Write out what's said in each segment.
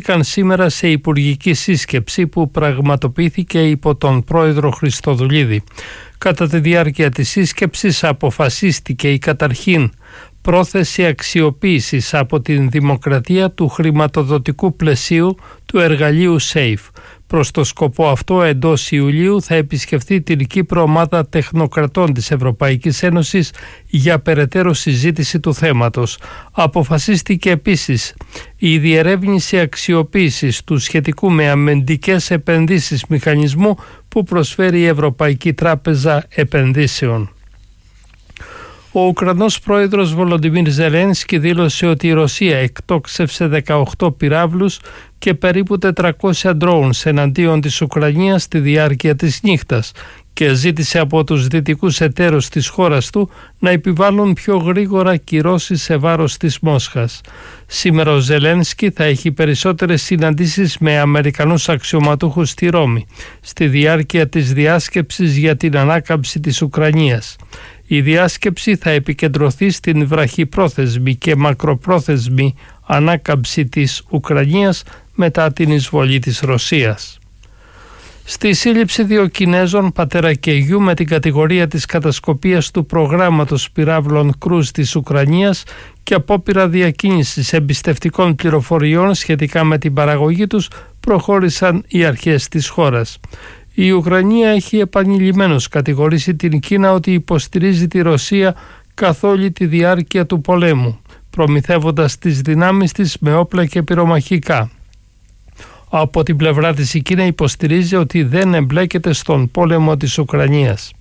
συζητήθηκαν σήμερα σε υπουργική σύσκεψη που πραγματοποιήθηκε υπό τον πρόεδρο Χριστοδουλίδη. Κατά τη διάρκεια της σύσκεψης αποφασίστηκε η καταρχήν πρόθεση αξιοποίησης από την Δημοκρατία του χρηματοδοτικού πλαισίου του εργαλείου SAFE. Προς το σκοπό αυτό, εντός Ιουλίου θα επισκεφθεί την Κύπρο ομάδα τεχνοκρατών της Ευρωπαϊκής Ένωσης για περαιτέρω συζήτηση του θέματος. Αποφασίστηκε επίσης η διερεύνηση αξιοποίησης του σχετικού με αμυντικές επενδύσεις μηχανισμού που προσφέρει η Ευρωπαϊκή Τράπεζα Επενδύσεων. Ο Ουκρανός πρόεδρος Βολοντιμίρ Ζελένσκι δήλωσε ότι η Ρωσία εκτόξευσε 18 πυράβλους και περίπου 400 drones εναντίον της Ουκρανίας στη διάρκεια της νύχτας και ζήτησε από τους δυτικούς εταίρους της χώρας του να επιβάλλουν πιο γρήγορα κυρώσεις σε βάρος της Μόσχας. Σήμερα ο Ζελένσκι θα έχει περισσότερες συναντήσεις με Αμερικανούς αξιωματούχους στη Ρώμη στη διάρκεια της διάσκεψης για την ανάκαμψη της Ουκρανίας. Η διάσκεψη θα επικεντρωθεί στην βραχυπρόθεσμη και μακροπρόθεσμη ανάκαμψη της Ουκρανίας μετά την εισβολή της Ρωσίας. Στη σύλληψη 2 Κινέζων, πατέρα και γιου, με την κατηγορία της κατασκοπίας του προγράμματος πυράβλων Κρούς της Ουκρανίας και απόπειρα διακίνησης εμπιστευτικών πληροφοριών σχετικά με την παραγωγή τους, προχώρησαν οι αρχές της χώρας. Η Ουκρανία έχει επανειλημμένως κατηγορήσει την Κίνα ότι υποστηρίζει τη Ρωσία καθ' όλη τη διάρκεια του πολέμου, προμηθεύοντας τις δυνάμεις της με όπλα και πυρομαχικά. Από την πλευρά της η Κίνα υποστηρίζει ότι δεν εμπλέκεται στον πόλεμο της Ουκρανίας.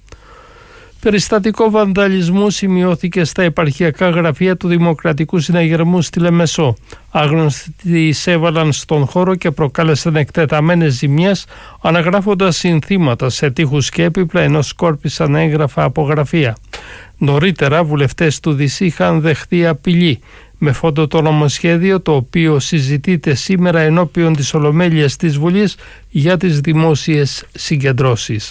Περιστατικό βανδαλισμού σημειώθηκε στα επαρχιακά γραφεία του Δημοκρατικού Συναγερμού στη Λεμεσό. Άγνωστοι εισέβαλαν στον χώρο και προκάλεσαν εκτεταμένες ζημιές, αναγράφοντας συνθήματα σε τοίχους και έπιπλα, ενώ σκόρπισαν έγγραφα από γραφεία. Νωρίτερα, βουλευτές του ΔΣ είχαν δεχθεί απειλή με φόντο το νομοσχέδιο, το οποίο συζητείται σήμερα ενώπιον της Ολομέλειας της Βουλής για τις δημόσιες συγκεντρώσεις.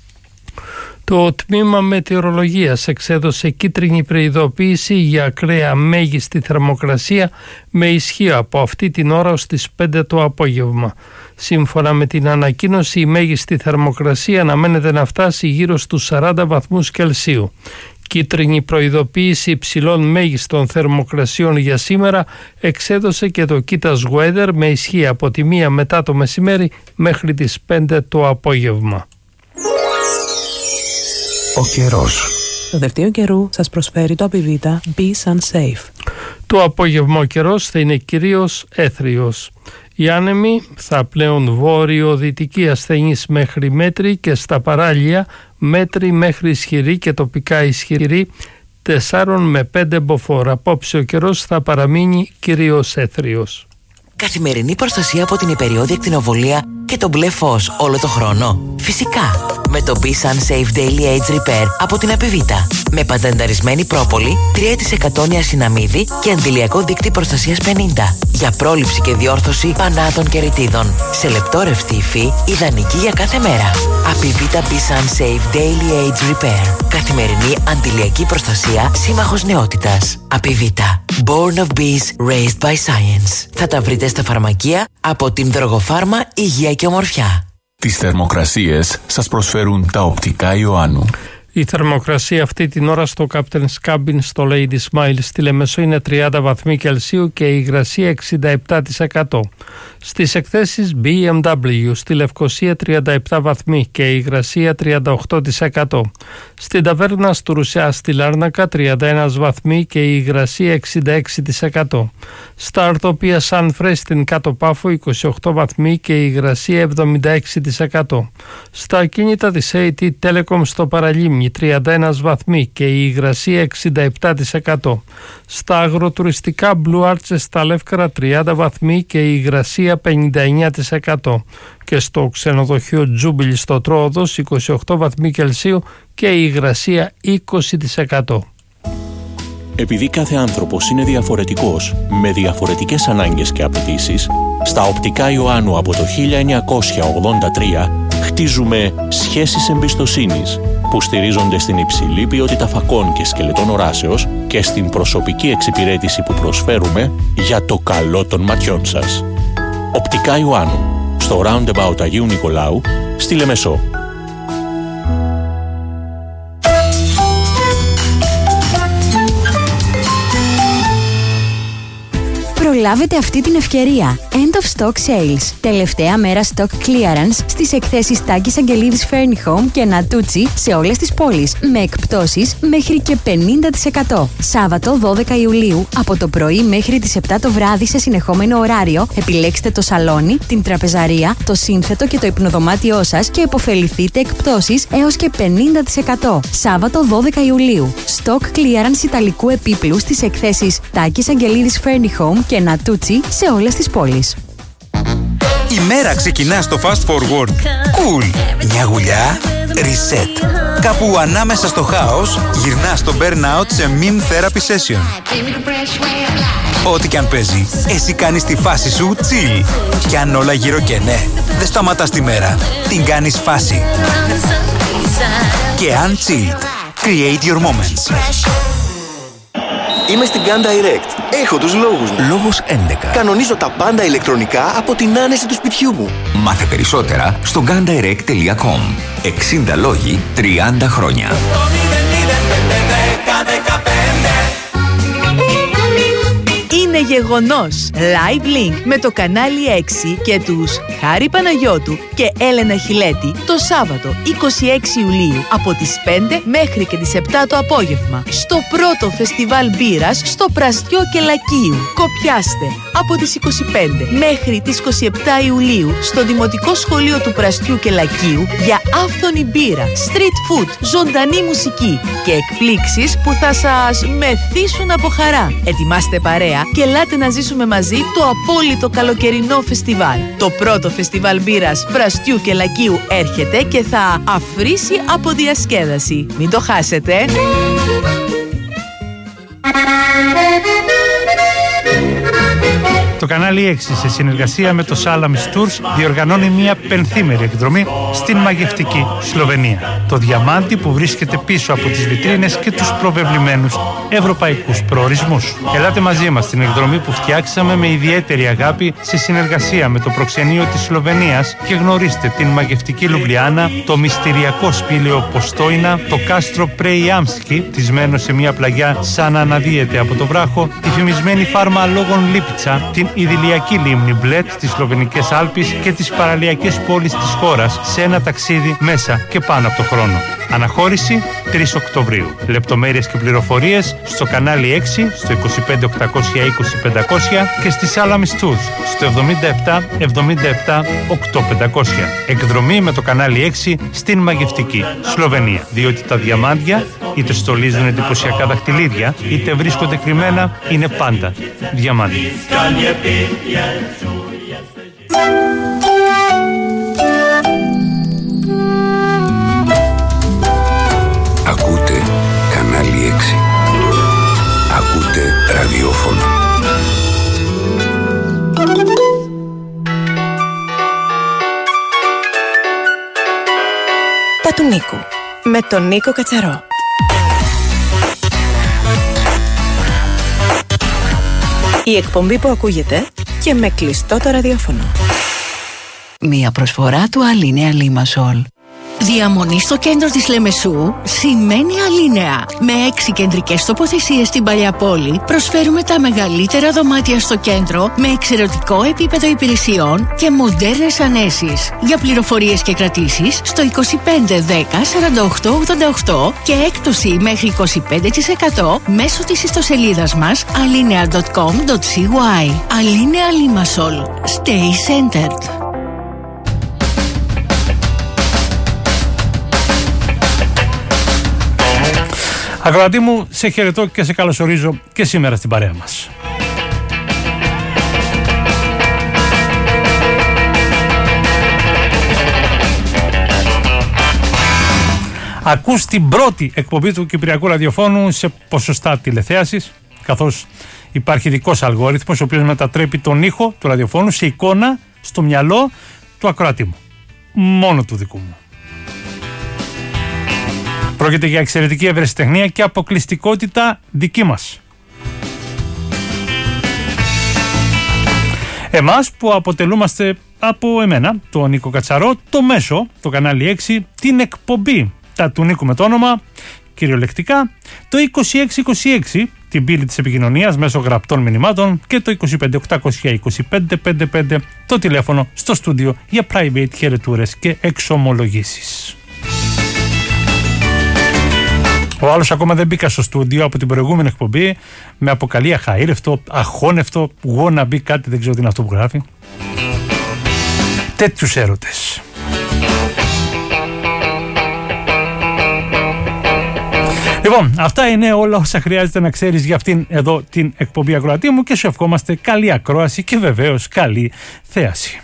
Το Τμήμα Μετεωρολογίας εξέδωσε κίτρινη προειδοποίηση για ακραία μέγιστη θερμοκρασία με ισχύ από αυτή την ώρα ως τις 5 το απόγευμα. Σύμφωνα με την ανακοίνωση, η μέγιστη θερμοκρασία αναμένεται να φτάσει γύρω στους 40 βαθμούς Κελσίου. Κίτρινη προειδοποίηση υψηλών μέγιστων θερμοκρασιών για σήμερα εξέδωσε και το Kitas Weather με ισχύ από τη 1 μετά το μεσημέρι μέχρι τις 5 το απόγευμα. Ο καιρός. Το δελτίο καιρού σας προσφέρει το Απιβίτα Be Sunsafe. Το απόγευμα ο καιρός θα είναι κυρίως έθριος. Οι άνεμοι θα πλέον βόρειο-δυτική ασθενής μέχρι μέτρη και στα παράλια μέτρη μέχρι ισχυρή και τοπικά ισχυρή 4 με 5 μποφόρ. Απόψε ο καιρός θα παραμείνει κυρίως έθριος. Καθημερινή προστασία από την υπεριώδη ακτινοβολία και το μπλε φως όλο το χρόνο. Φυσικά, με το Be Sunsafe Daily Age Repair από την Απιβίτα. Με πατενταρισμένη πρόπολη, 3% νιασιναμίδι και αντιλιακό δείκτη προστασίας 50. Για πρόληψη και διόρθωση πανάδων και ρητίδων. Σε λεπτό ρευστή υφή, ιδανική για κάθε μέρα. Απιβίτα Be Sunsafe Daily Age Repair. Καθημερινή αντιλιακή προστασία, σύμμαχος νεότητας. Απιβίτα. Born of Bees, Raised by Science. Θα τα βρείτε στα φαρμακεία από την Δρογοφάρμα Υγεία και Ομορφιά. Τις θερμοκρασίες σας προσφέρουν τα οπτικά Ιωάννου. Η θερμοκρασία αυτή την ώρα στο Captain's Cabin στο Lady Smile στη Λεμεσό είναι 30 βαθμοί Κελσίου και η υγρασία 67%. Στις εκθέσεις BMW στη Λευκοσία 37 βαθμοί και η υγρασία 38%. Στην ταβέρνα του Ρουσιά στη Λάρνακα 31 βαθμοί και η υγρασία 66%. Στα Αρτοπία Σανφρέ στην Κάτω Πάφο 28 βαθμοί και η υγρασία 76%. Στα ακίνητα της AT Telecom στο Παραλίμνη 31 βαθμοί και η υγρασία 67%. Στα αγροτουριστικά Blue Arches στα Λεύκαρα 30 βαθμοί και η υγρασία 59%. Και στο ξενοδοχείο Τζούμπιλι στο Τρόοδος 28 βαθμοί Κελσίου και η υγρασία 20%. Επειδή κάθε άνθρωπος είναι διαφορετικός, με διαφορετικές ανάγκες και απαιτήσεις, στα οπτικά Ιωάννου από το 1983 χτίζουμε σχέσεις εμπιστοσύνης που στηρίζονται στην υψηλή ποιότητα φακών και σκελετών οράσεως και στην προσωπική εξυπηρέτηση που προσφέρουμε για το καλό των ματιών σας. Οπτικά Ιωάννου, στο Roundabout Αγίου Νικολάου, στη Λεμεσό. Προλάβετε αυτή την ευκαιρία. End of Stock Sales. Τελευταία μέρα stock clearance στις εκθέσεις Τάκης Αγγελίδης Furni Home και Natuzzi σε όλες τις πόλεις, με εκπτώσεις μέχρι και 50%. Σάββατο 12 Ιουλίου, από το πρωί μέχρι τις 7 το βράδυ σε συνεχόμενο ωράριο, επιλέξτε το σαλόνι, την τραπεζαρία, το σύνθετο και το υπνοδωμάτιό σας και επωφεληθείτε εκπτώσεις έως και 50%. Σάββατο 12 Ιουλίου. Stock clearance ιταλικού επίπλου στις εκθέσεις Τάκης Αγγελίδης Furni Home και Natuzzi σε όλες τις πόλεις. Η μέρα ξεκινά στο Fast Forward. Cool. Μια γουλιά. Reset. Κάπου ανάμεσα στο χάος γυρνά στο burnout σε meme therapy session. Ό,τι κι αν παίζει, εσύ κάνεις τη φάση σου chill. Κι αν όλα γύρω και ναι, δεν σταματάς τη μέρα. Την κάνεις φάση. Και αν chilled, create your moments. Είμαι στην Gun Direct. Έχω τους λόγους μου. Λόγος 11. Κανονίζω τα πάντα ηλεκτρονικά από την άνεση του σπιτιού μου. Μάθε περισσότερα στο gundirect.com. 60 λόγοι, 30 χρόνια. Είναι γεγονός. Live Link με το κανάλι 6 και τους Χάρη Παναγιώτου και Έλενα Χιλέτη το Σάββατο 26 Ιουλίου από τις 5 μέχρι και τις 7 το απόγευμα στο πρώτο φεστιβάλ μπύρας στο Πραστιό και Λακίου. Κοπιάστε από τις 25 μέχρι τις 27 Ιουλίου στο Δημοτικό Σχολείο του Πραστιού και Λακίου για άφθονη μπύρα, street food, ζωντανή μουσική και εκπλήξεις που θα σας μεθύσουν από χαρά. Ετοιμάστε παρέα και ελάτε να ζήσουμε μαζί το απόλυτο καλοκαιρινό φεστιβάλ. Το πρώτο φεστιβάλ μπύρας Πραστιού και Λακίου έρχεται και θα αφρίσει από διασκέδαση. Μην το χάσετε! Το κανάλι 6 σε συνεργασία με το Salamis Tours διοργανώνει μια πενθήμερη εκδρομή στην μαγευτική Σλοβενία. Το διαμάντι που βρίσκεται πίσω από τις βιτρίνες και τους προβεβλημένους ευρωπαϊκούς προορισμούς. Ελάτε μαζί μας στην εκδρομή που φτιάξαμε με ιδιαίτερη αγάπη σε συνεργασία με το προξενείο της Σλοβενίας και γνωρίστε την μαγευτική Λουμπλιάνα, το μυστηριακό σπήλαιο Ποστόινα, το κάστρο Πρεϊάμσκι, τισμένο σε μια πλαγιά σαν να αναδύεται από το βράχο, τη φημισμένη φάρμα Λόγων Λίπιτσα, την ιδηλιακή λίμνη Μπλέτ στις Σλοβενικές Άλπεις και τις παραλιακές πόλεις της χώρας σε ένα ταξίδι μέσα και πάνω από το χρόνο. Αναχώρηση 3 Οκτωβρίου. Λεπτομέρειες και πληροφορίες στο κανάλι 6, στο 25 820 500 και στη Salamis Tours στο 77 77 8500. Εκδρομή με το κανάλι 6 στην μαγευτική Σλοβενία. Διότι τα διαμάντια είτε στολίζουν εντυπωσιακά δαχτυλίδια, είτε βρίσκονται κρυμμένα, είναι πάντα διαμάντια. Ακούτε κανάλι 6. Ακούτε ραδιόφωνο. Τα του Νίκου με τον Νίκο Κατσαρό. Η εκπομπή που ακούγεται και με κλειστό το ραδιόφωνο. Μία προσφορά του Αλίνεα Λίμασολ. Διαμονή στο κέντρο της Λεμεσού σημαίνει Αλίνεα. Με 6 κεντρικές τοποθεσίες στην παλιά πόλη, προσφέρουμε τα μεγαλύτερα δωμάτια στο κέντρο με εξαιρετικό επίπεδο υπηρεσιών και μοντέρνες ανέσεις. Για πληροφορίες και κρατήσεις στο 25 10 48 88 και έκπτωση μέχρι 25% μέσω της ιστοσελίδας μας alinea.com.cy. Αλίνεα Λίμασολ. Stay centered. Ακροατή μου, σε χαιρετώ και σε καλωσορίζω και σήμερα στην παρέα μας. Ακούς την πρώτη εκπομπή του Κυπριακού Ραδιοφώνου σε ποσοστά τηλεθέασης, καθώς υπάρχει ειδικός αλγόριθμος ο οποίος μετατρέπει τον ήχο του ραδιοφώνου σε εικόνα στο μυαλό του ακροατή μου. Μόνο του δικού μου. Πρόκειται για εξαιρετική ευρεσιτεχνία και αποκλειστικότητα δική μας. Εμάς που αποτελούμαστε από εμένα, τον Νίκο Κατσαρό, το Μέσο, το κανάλι 6, την εκπομπή τα του Νίκου με το όνομα, κυριολεκτικά, το 2626, την πύλη της επικοινωνίας μέσω γραπτών μηνυμάτων, και το 2582555, το τηλέφωνο στο στούντιο για private χαιρετούρες και εξομολογήσεις. Ο άλλος ακόμα δεν μπήκα στο στούντιο από την προηγούμενη εκπομπή, με αποκαλεί αχαήρευτο, αχώνευτο, wannabe κάτι, δεν ξέρω τι είναι αυτό που γράφει. Τέτοιους έρωτες. Λοιπόν, αυτά είναι όλα όσα χρειάζεται να ξέρεις για αυτήν εδώ την εκπομπή ακροατή μου, και σου ευχόμαστε καλή ακρόαση και βεβαίως καλή θέαση.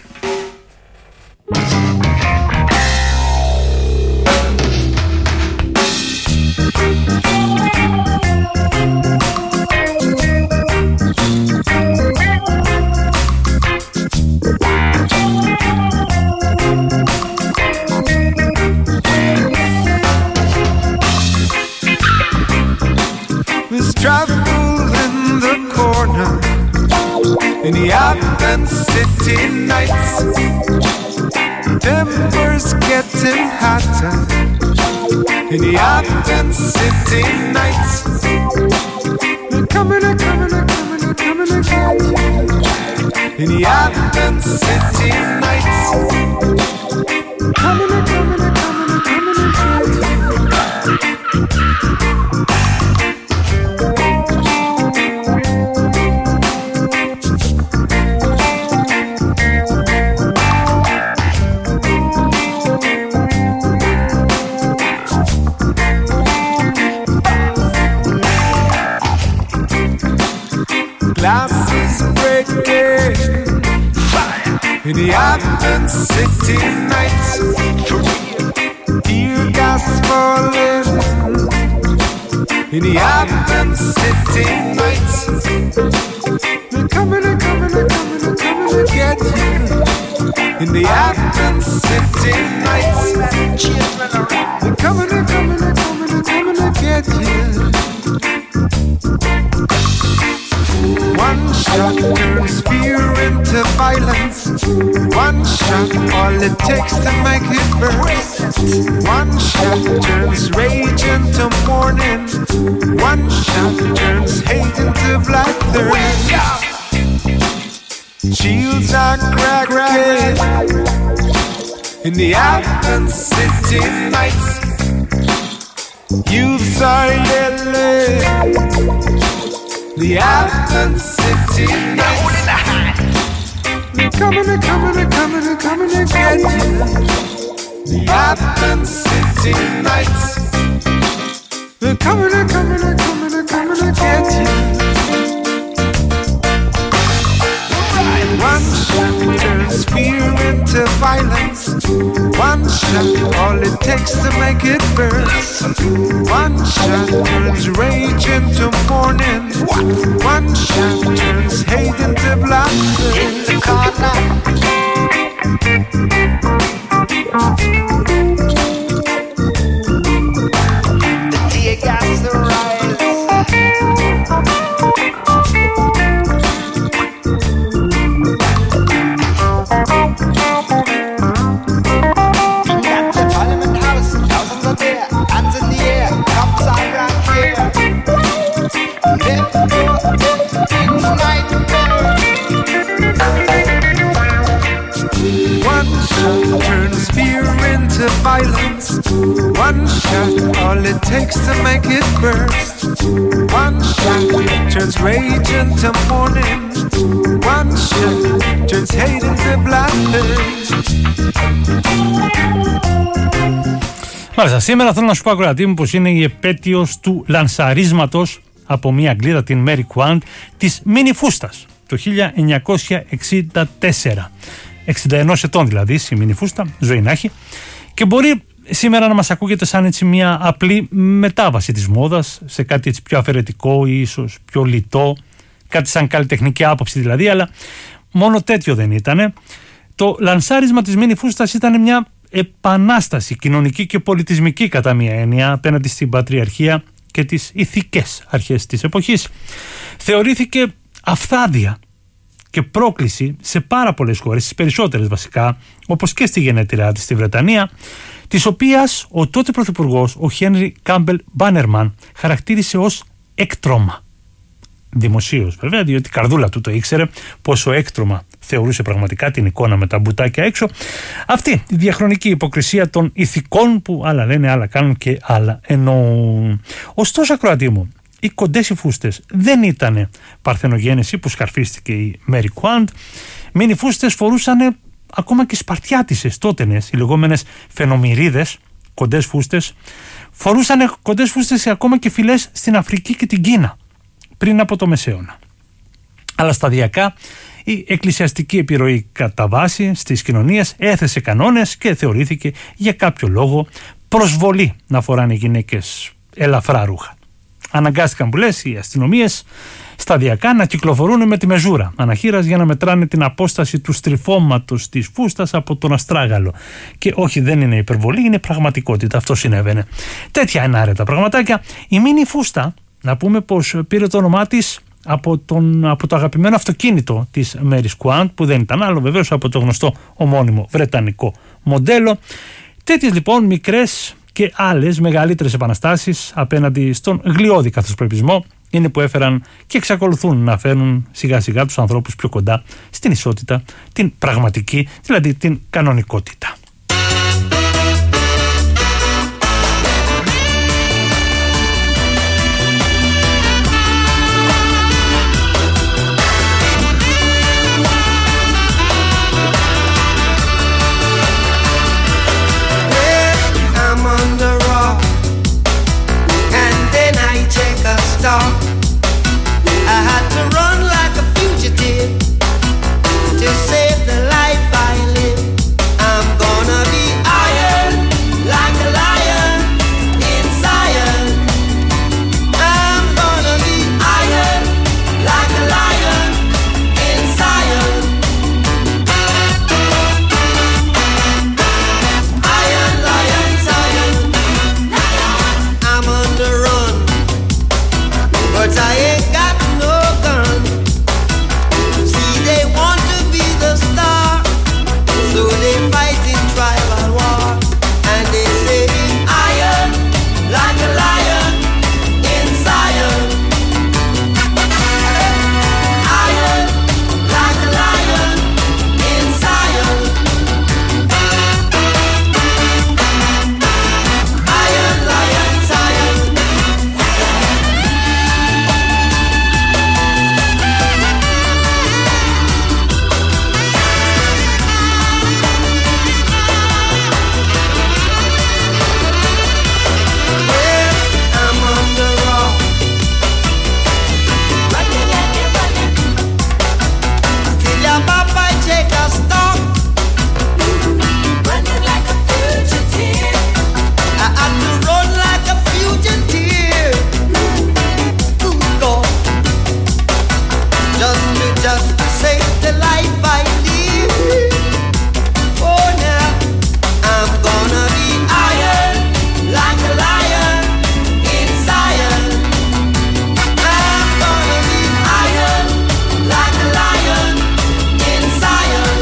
Trouble in the corner in the Athens city nights. Tempers getting hotter in the Athens city nights. They're coming, they're coming, they're coming, they're coming again in the Athens city nights. Coming, they're coming, they're coming, they're coming again. Glasses breaking in the Athens city nights. Tear gas falling in the Athens city nights. They're coming, they're coming, they're coming, they're coming to get you in the Athens city nights. They're coming, they're coming, they're coming, they're coming to get you. One shot turns fear into violence. One shot, all it takes to make it burst. One shot turns rage into mourning. One shot turns hate into black thirst. Shields are cracking in the Athens city nights. Youths are yelling the Athens city nights. They're coming, they're coming, they're coming, they're coming to get you. The Athens city nights. They're coming, they're coming, they're coming, they're coming to get you. One shot turns fear into violence. One shot, all it takes to make it burst. One shot turns rage into mourning. One shot turns hate into blood. In the corner. The tear gas rise. Violence. One shot, all it takes to make it burst. One shot turns rage into mourning. One shot turns hate into bloodthirst. Μάλιστα, σήμερα θέλω να σου πω, ακροατή μου, πως είναι η επέτειος του λανσαρίσματος από μια Αγγλίδα, την Mary Quant, της μίνι φούστας το 1964. 61 ετών δηλαδή, η μίνι φούστα, ζωή να έχει. Και μπορεί σήμερα να μας ακούγεται σαν έτσι μια απλή μετάβαση της μόδας σε κάτι έτσι πιο αφαιρετικό ή ίσως πιο λιτό, κάτι σαν καλλιτεχνική άποψη δηλαδή, αλλά μόνο τέτοιο δεν ήτανε. Το λανσάρισμα της μίνι φούστας ήταν μια επανάσταση κοινωνική και πολιτισμική κατά μία έννοια απέναντι στην πατριαρχία και τις ηθικές αρχές της εποχής. Θεωρήθηκε αυθάδεια και πρόκληση σε πάρα πολλές χώρες, στις περισσότερες βασικά, όπως και στη γενέτειρά της στη Βρετανία, της οποίας ο τότε πρωθυπουργός, ο Χένρι Κάμπελ Μπάνερμαν, χαρακτήρισε ως έκτρωμα. Δημοσίως βέβαια, διότι η καρδούλα του το ήξερε πόσο έκτρωμα θεωρούσε πραγματικά την εικόνα με τα μπουτάκια έξω. Αυτή η διαχρονική υποκρισία των ηθικών που άλλα λένε, άλλα κάνουν και άλλα εννοούν. Ωστόσο, ακροατή μου, οι κοντές οι φούστες δεν ήταν παρθενογένεση που σκαρφίστηκε η Μέρι Κουάντ. Μεν οι φούστες φορούσαν ακόμα και σπαρτιάτισσες τότενες, οι λεγόμενες φαινομυρίδες, κοντές φούστες. Φορούσαν κοντές φούστες ακόμα και φυλές στην Αφρική και την Κίνα πριν από το Μεσαίωνα. Αλλά σταδιακά η εκκλησιαστική επιρροή κατά βάση στις κοινωνίες έθεσε κανόνες και θεωρήθηκε για κάποιο λόγο προσβολή να φοράνε οι γυναίκες ελαφρά ρούχα. Αναγκάστηκαν που λες οι αστυνομίες σταδιακά να κυκλοφορούν με τη μεζούρα αναχείρας για να μετράνε την απόσταση του στριφώματος της φούστας από τον αστράγαλο. Και όχι, δεν είναι υπερβολή, είναι πραγματικότητα. Αυτό συνέβαινε. Τέτοια ενάρετα πραγματάκια. Η μίνι φούστα, να πούμε πως πήρε το όνομά της από το αγαπημένο αυτοκίνητο της Μέρι Κουάντ, που δεν ήταν άλλο βεβαίως από το γνωστό ομώνυμο βρετανικό μοντέλο. Τέτοιες λοιπόν μικρές και άλλες μεγαλύτερες επαναστάσεις απέναντι στον γλιώδη καθοσπρεπισμό είναι που έφεραν και εξακολουθούν να φέρνουν σιγά σιγά τους ανθρώπους πιο κοντά στην ισότητα, την πραγματική, δηλαδή την κανονικότητα. I had to run like a fugitive to save the life I live. I'm gonna be iron like a lion in Zion. I'm gonna be iron like a lion in Zion. Iron, lion, Zion. I'm on the run, but I ain't got no gun. See, they want to be the star, so they fight in tribal war. And they say, iron like a lion in Zion. Iron like a lion in Zion. Iron, lion, Zion. Just to save the life I live. Oh, now I'm gonna be iron like a lion in Zion. I'm gonna be iron like a lion in Zion.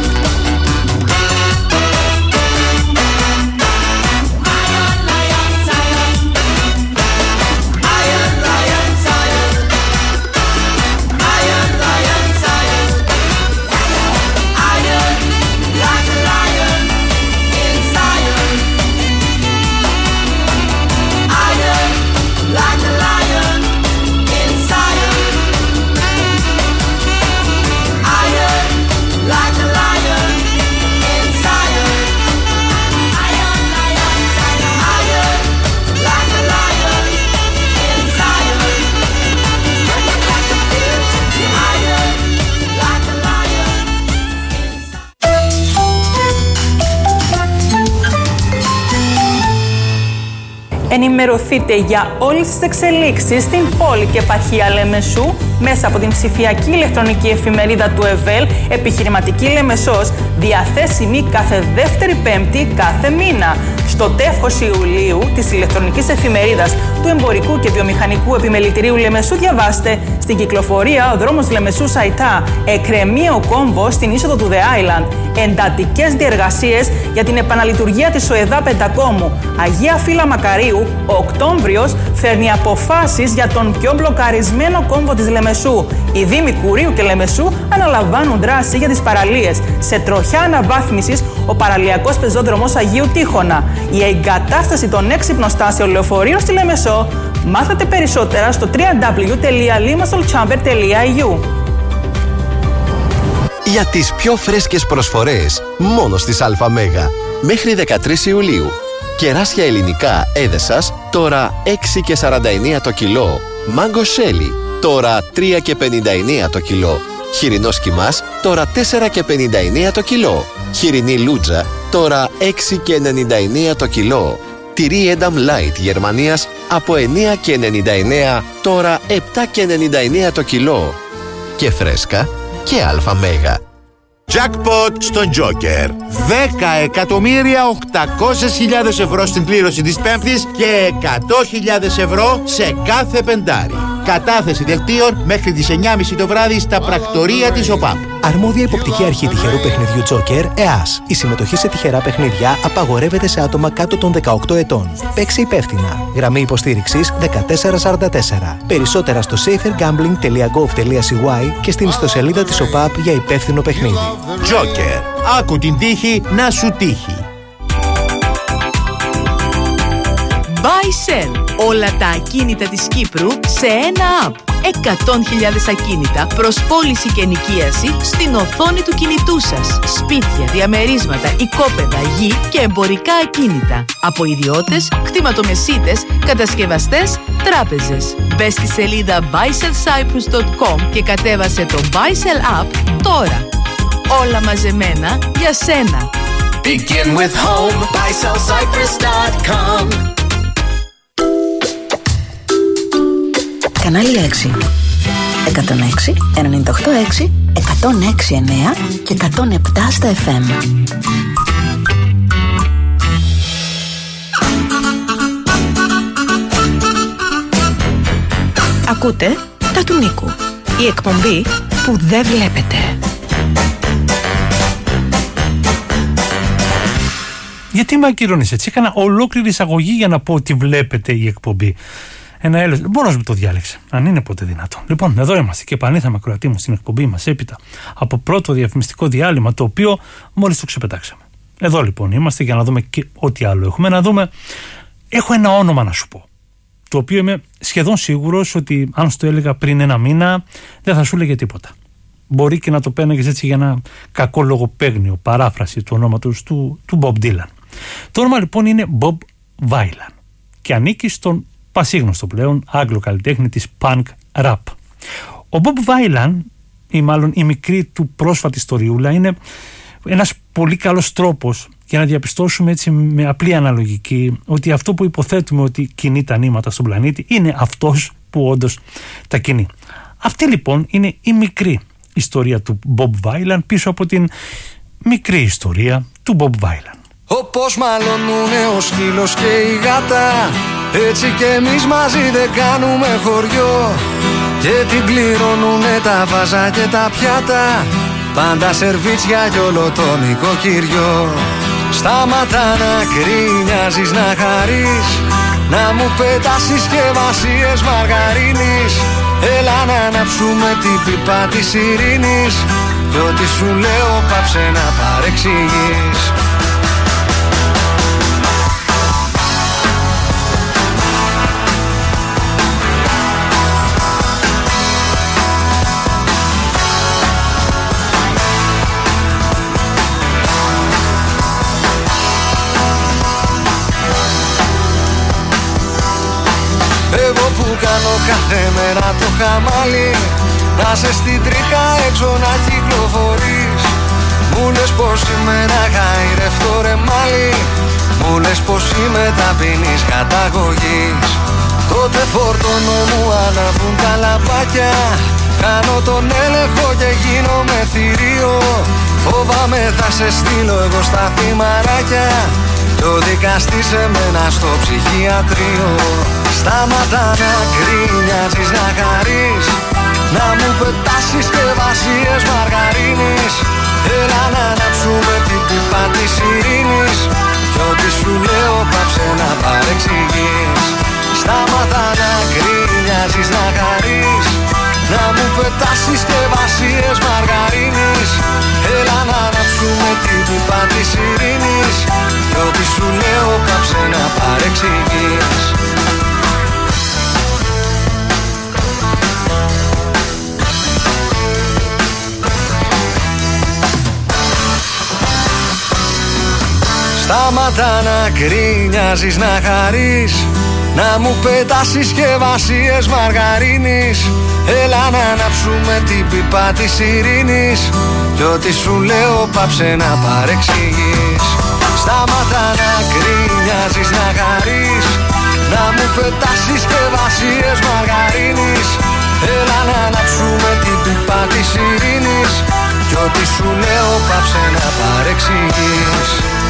Iron, lion, Zion. Iron, lion, Zion. Iron, lion, Zion. Iron like a lion in Zion. Iron like a lion in Zion. Iron like a lion in Zion. Iron, lion, Zion. Iron like a lion in Zion. Iron like a lion. Ενημερωθείτε για όλες τις εξελίξεις στην πόλη και επαρχία Λεμεσού μέσα από την ψηφιακή ηλεκτρονική εφημερίδα του ΕΒΕΛ Επιχειρηματική Λεμεσός, διαθέσιμη κάθε δεύτερη Πέμπτη κάθε μήνα. Στο τεύχος Ιουλίου της ηλεκτρονικής εφημερίδας του Εμπορικού και Βιομηχανικού Επιμελητηρίου Λεμεσού διαβάστε: στην κυκλοφορία ο δρόμος Λεμεσού Σαϊτά, εκκρεμεί ο κόμβος στην είσοδο του The Island. Εντατικές διεργασίες για την επαναλειτουργία της ΟΕΔΑ Πεντακόμου. Αγία Φύλλα Μακαρίου, ο Οκτώβριος φέρνει αποφάσεις για τον πιο μπλοκαρισμένο κόμβο της Λεμεσού. Οι Δήμοι Κουρίου και Λεμεσού αναλαμβάνουν δράση για τις παραλίες. Σε τροχιά αναβάθμισης ο παραλιακός πεζόδρομος Αγίου Τείχωνα. Η εγκατάσταση των έξυπνων στάσεων λεωφορείων στη Λεμεσό. Μάθετε περισσότερα στο www.limassolchamber.eu. Για τις πιο φρέσκες προσφορές, μόνο στις ΑΜΕΓΑ. Μέχρι 13 Ιουλίου. Κεράσια ελληνικά Έδεσας, τώρα 6,49 το κιλό. Μάγκο Σέλι, τώρα 3,59 το κιλό. Χοιρινός κιμάς, τώρα 4,59 το κιλό. Χοιρινή λούτζα, τώρα 6,99 το κιλό. Τυρί Ένταμ Light Γερμανίας από 9,99, τώρα 7,99 το κιλό. Και φρέσκα και ΑΜΕΓΑ. Jackpot στον Joker. 10.800.000 ευρώ στην κλήρωση της Πέμπτης και 100.000 ευρώ σε κάθε πεντάρι. Κατάθεση δελτίων μέχρι τις 9.30 το βράδυ στα πρακτορία της ΟΠΑΠ. Αρμόδια υποπτική αρχή τυχερού παιχνιδιού Joker, ΕΑΣ. Η συμμετοχή σε τυχερά παιχνίδια απαγορεύεται σε άτομα κάτω των 18 ετών. Παίξε υπεύθυνα. Γραμμή υποστήριξης 1444. Περισσότερα στο safergambling.gov.cy και στην ιστοσελίδα της ΟΠΑΠ για υπεύθυνο παιχνίδι. Joker. Άκου την τύχη να σου τύχει. Buy Sell. Όλα τα ακίνητα της Κύπρου σε ένα app. 100.000 ακίνητα προς πώληση και ενοικίαση στην οθόνη του κινητού σας. Σπίτια, διαμερίσματα, οικόπεδα, γη και εμπορικά ακίνητα. Από ιδιώτες, κτηματομεσίτες, κατασκευαστές, τράπεζες. Μπες στη σελίδα buysellcyprus.com και κατέβασε το Buy Sell app τώρα. Όλα μαζεμένα για σένα. Begin with home, buysellcyprus.com. Κανάλι 6. 106, 98,6, 106,9 και 107 στα FM. Ακούτε τα του Νίκου. Η εκπομπή που δεν βλέπετε. Γιατί με ακυρώνεις έτσι? Έκανα ολόκληρη εισαγωγή για να πω ότι βλέπετε η εκπομπή. Ένα έλεος. Μόνος μου το διάλεξε. Αν είναι ποτέ δυνατόν. Λοιπόν, εδώ είμαστε και επανήλθαμε, ακροατοί μου, στην εκπομπή μας έπειτα από πρώτο διαφημιστικό διάλειμμα, το οποίο μόλις το ξεπετάξαμε. Εδώ λοιπόν είμαστε για να δούμε και ό,τι άλλο έχουμε. Να δούμε. Έχω ένα όνομα να σου πω. Το οποίο είμαι σχεδόν σίγουρος ότι αν σου το έλεγα πριν ένα μήνα δεν θα σου έλεγε τίποτα. Μπορεί και να το παίρναγες έτσι για ένα κακό λογοπαίγνιο, παράφραση του ονόματος του Bob Dylan. Το όνομα λοιπόν είναι Bob Vylan και ανήκει στον πασίγνωστο πλέον Άγγλο καλλιτέχνη της punk rap. Ο Bob Vylan, ή μάλλον η μικρή του πρόσφατη ιστοριούλα, είναι ένας πολύ καλός τρόπος για να διαπιστώσουμε έτσι με απλή αναλογική ότι αυτό που υποθέτουμε ότι κινεί τα νήματα στον πλανήτη είναι αυτός που όντως τα κινεί. Αυτή λοιπόν είναι η μικρή ιστορία του Bob Vylan πίσω από την μικρή ιστορία του Bob Vylan. Όπως μαλώνουνε ο σκύλος και η γάτα, έτσι κι εμείς μαζί δεν κάνουμε χωριό. Και την πληρώνουνε τα βάζα και τα πιάτα, πάντα σερβίτσια κι όλο το νοικοκυριό. Σταματά να κρίνιαζεις, να χαρείς, να μου πετάς συσκευασίες μαργαρίνης. Έλα να ανάψουμε την πίπα της ειρήνης, κι ό,τι σου λέω πάψε να παρεξηγείς. Εγώ που κάνω κάθε μέρα το χαμάλι, να σε στην τρίχα έξω να κυκλοφορείς. Μου λες πως είμαι να γαϊρευτώ ρε μάλι, μου λες πως είμαι ταπεινής καταγωγής. Τότε φορτώνω μου αναβούν τα λαμπάκια, κάνω τον έλεγχο και γίνομαι θηρίο. Φοβάμαι θα σε στείλω εγώ στα θυμαράκια, κι κι ο δικαστής εμένα στο ψυχιατρίο. Σταματά να γκρινιάζεις, να χαρείς, να μου πετάς συσκευασίες μαργαρίνης. Έλα να ανάψουμε την πίπα της ειρήνης, κι ό,τι σου λέω πάψε να παρεξηγείς. Σταματά να γκρινιάζεις, να χαρείς, να μου πετάς συσκευασίες μαργαρίνης. Έλα να ανάψουμε την πίπα της ειρήνης, κι ό,τι σου λέω πάψε να παρεξηγείς. Σταματά να γκρινιάζεις, να χαρείς, να μου πετάς συσκευασίες μαργαρίνης. Έλα να ανάψουμε την πίπα της ειρήνης, κι ό,τι σου λέω πάψε να παρεξηγείς. Σταματά να γκρινιάζεις, να χαρείς, να μου πετάς συσκευασίες μαργαρίνης. Έλα να ανάψουμε την πίπα της ειρήνης, κι ό,τι σου λέω πάψε να παρεξηγείς.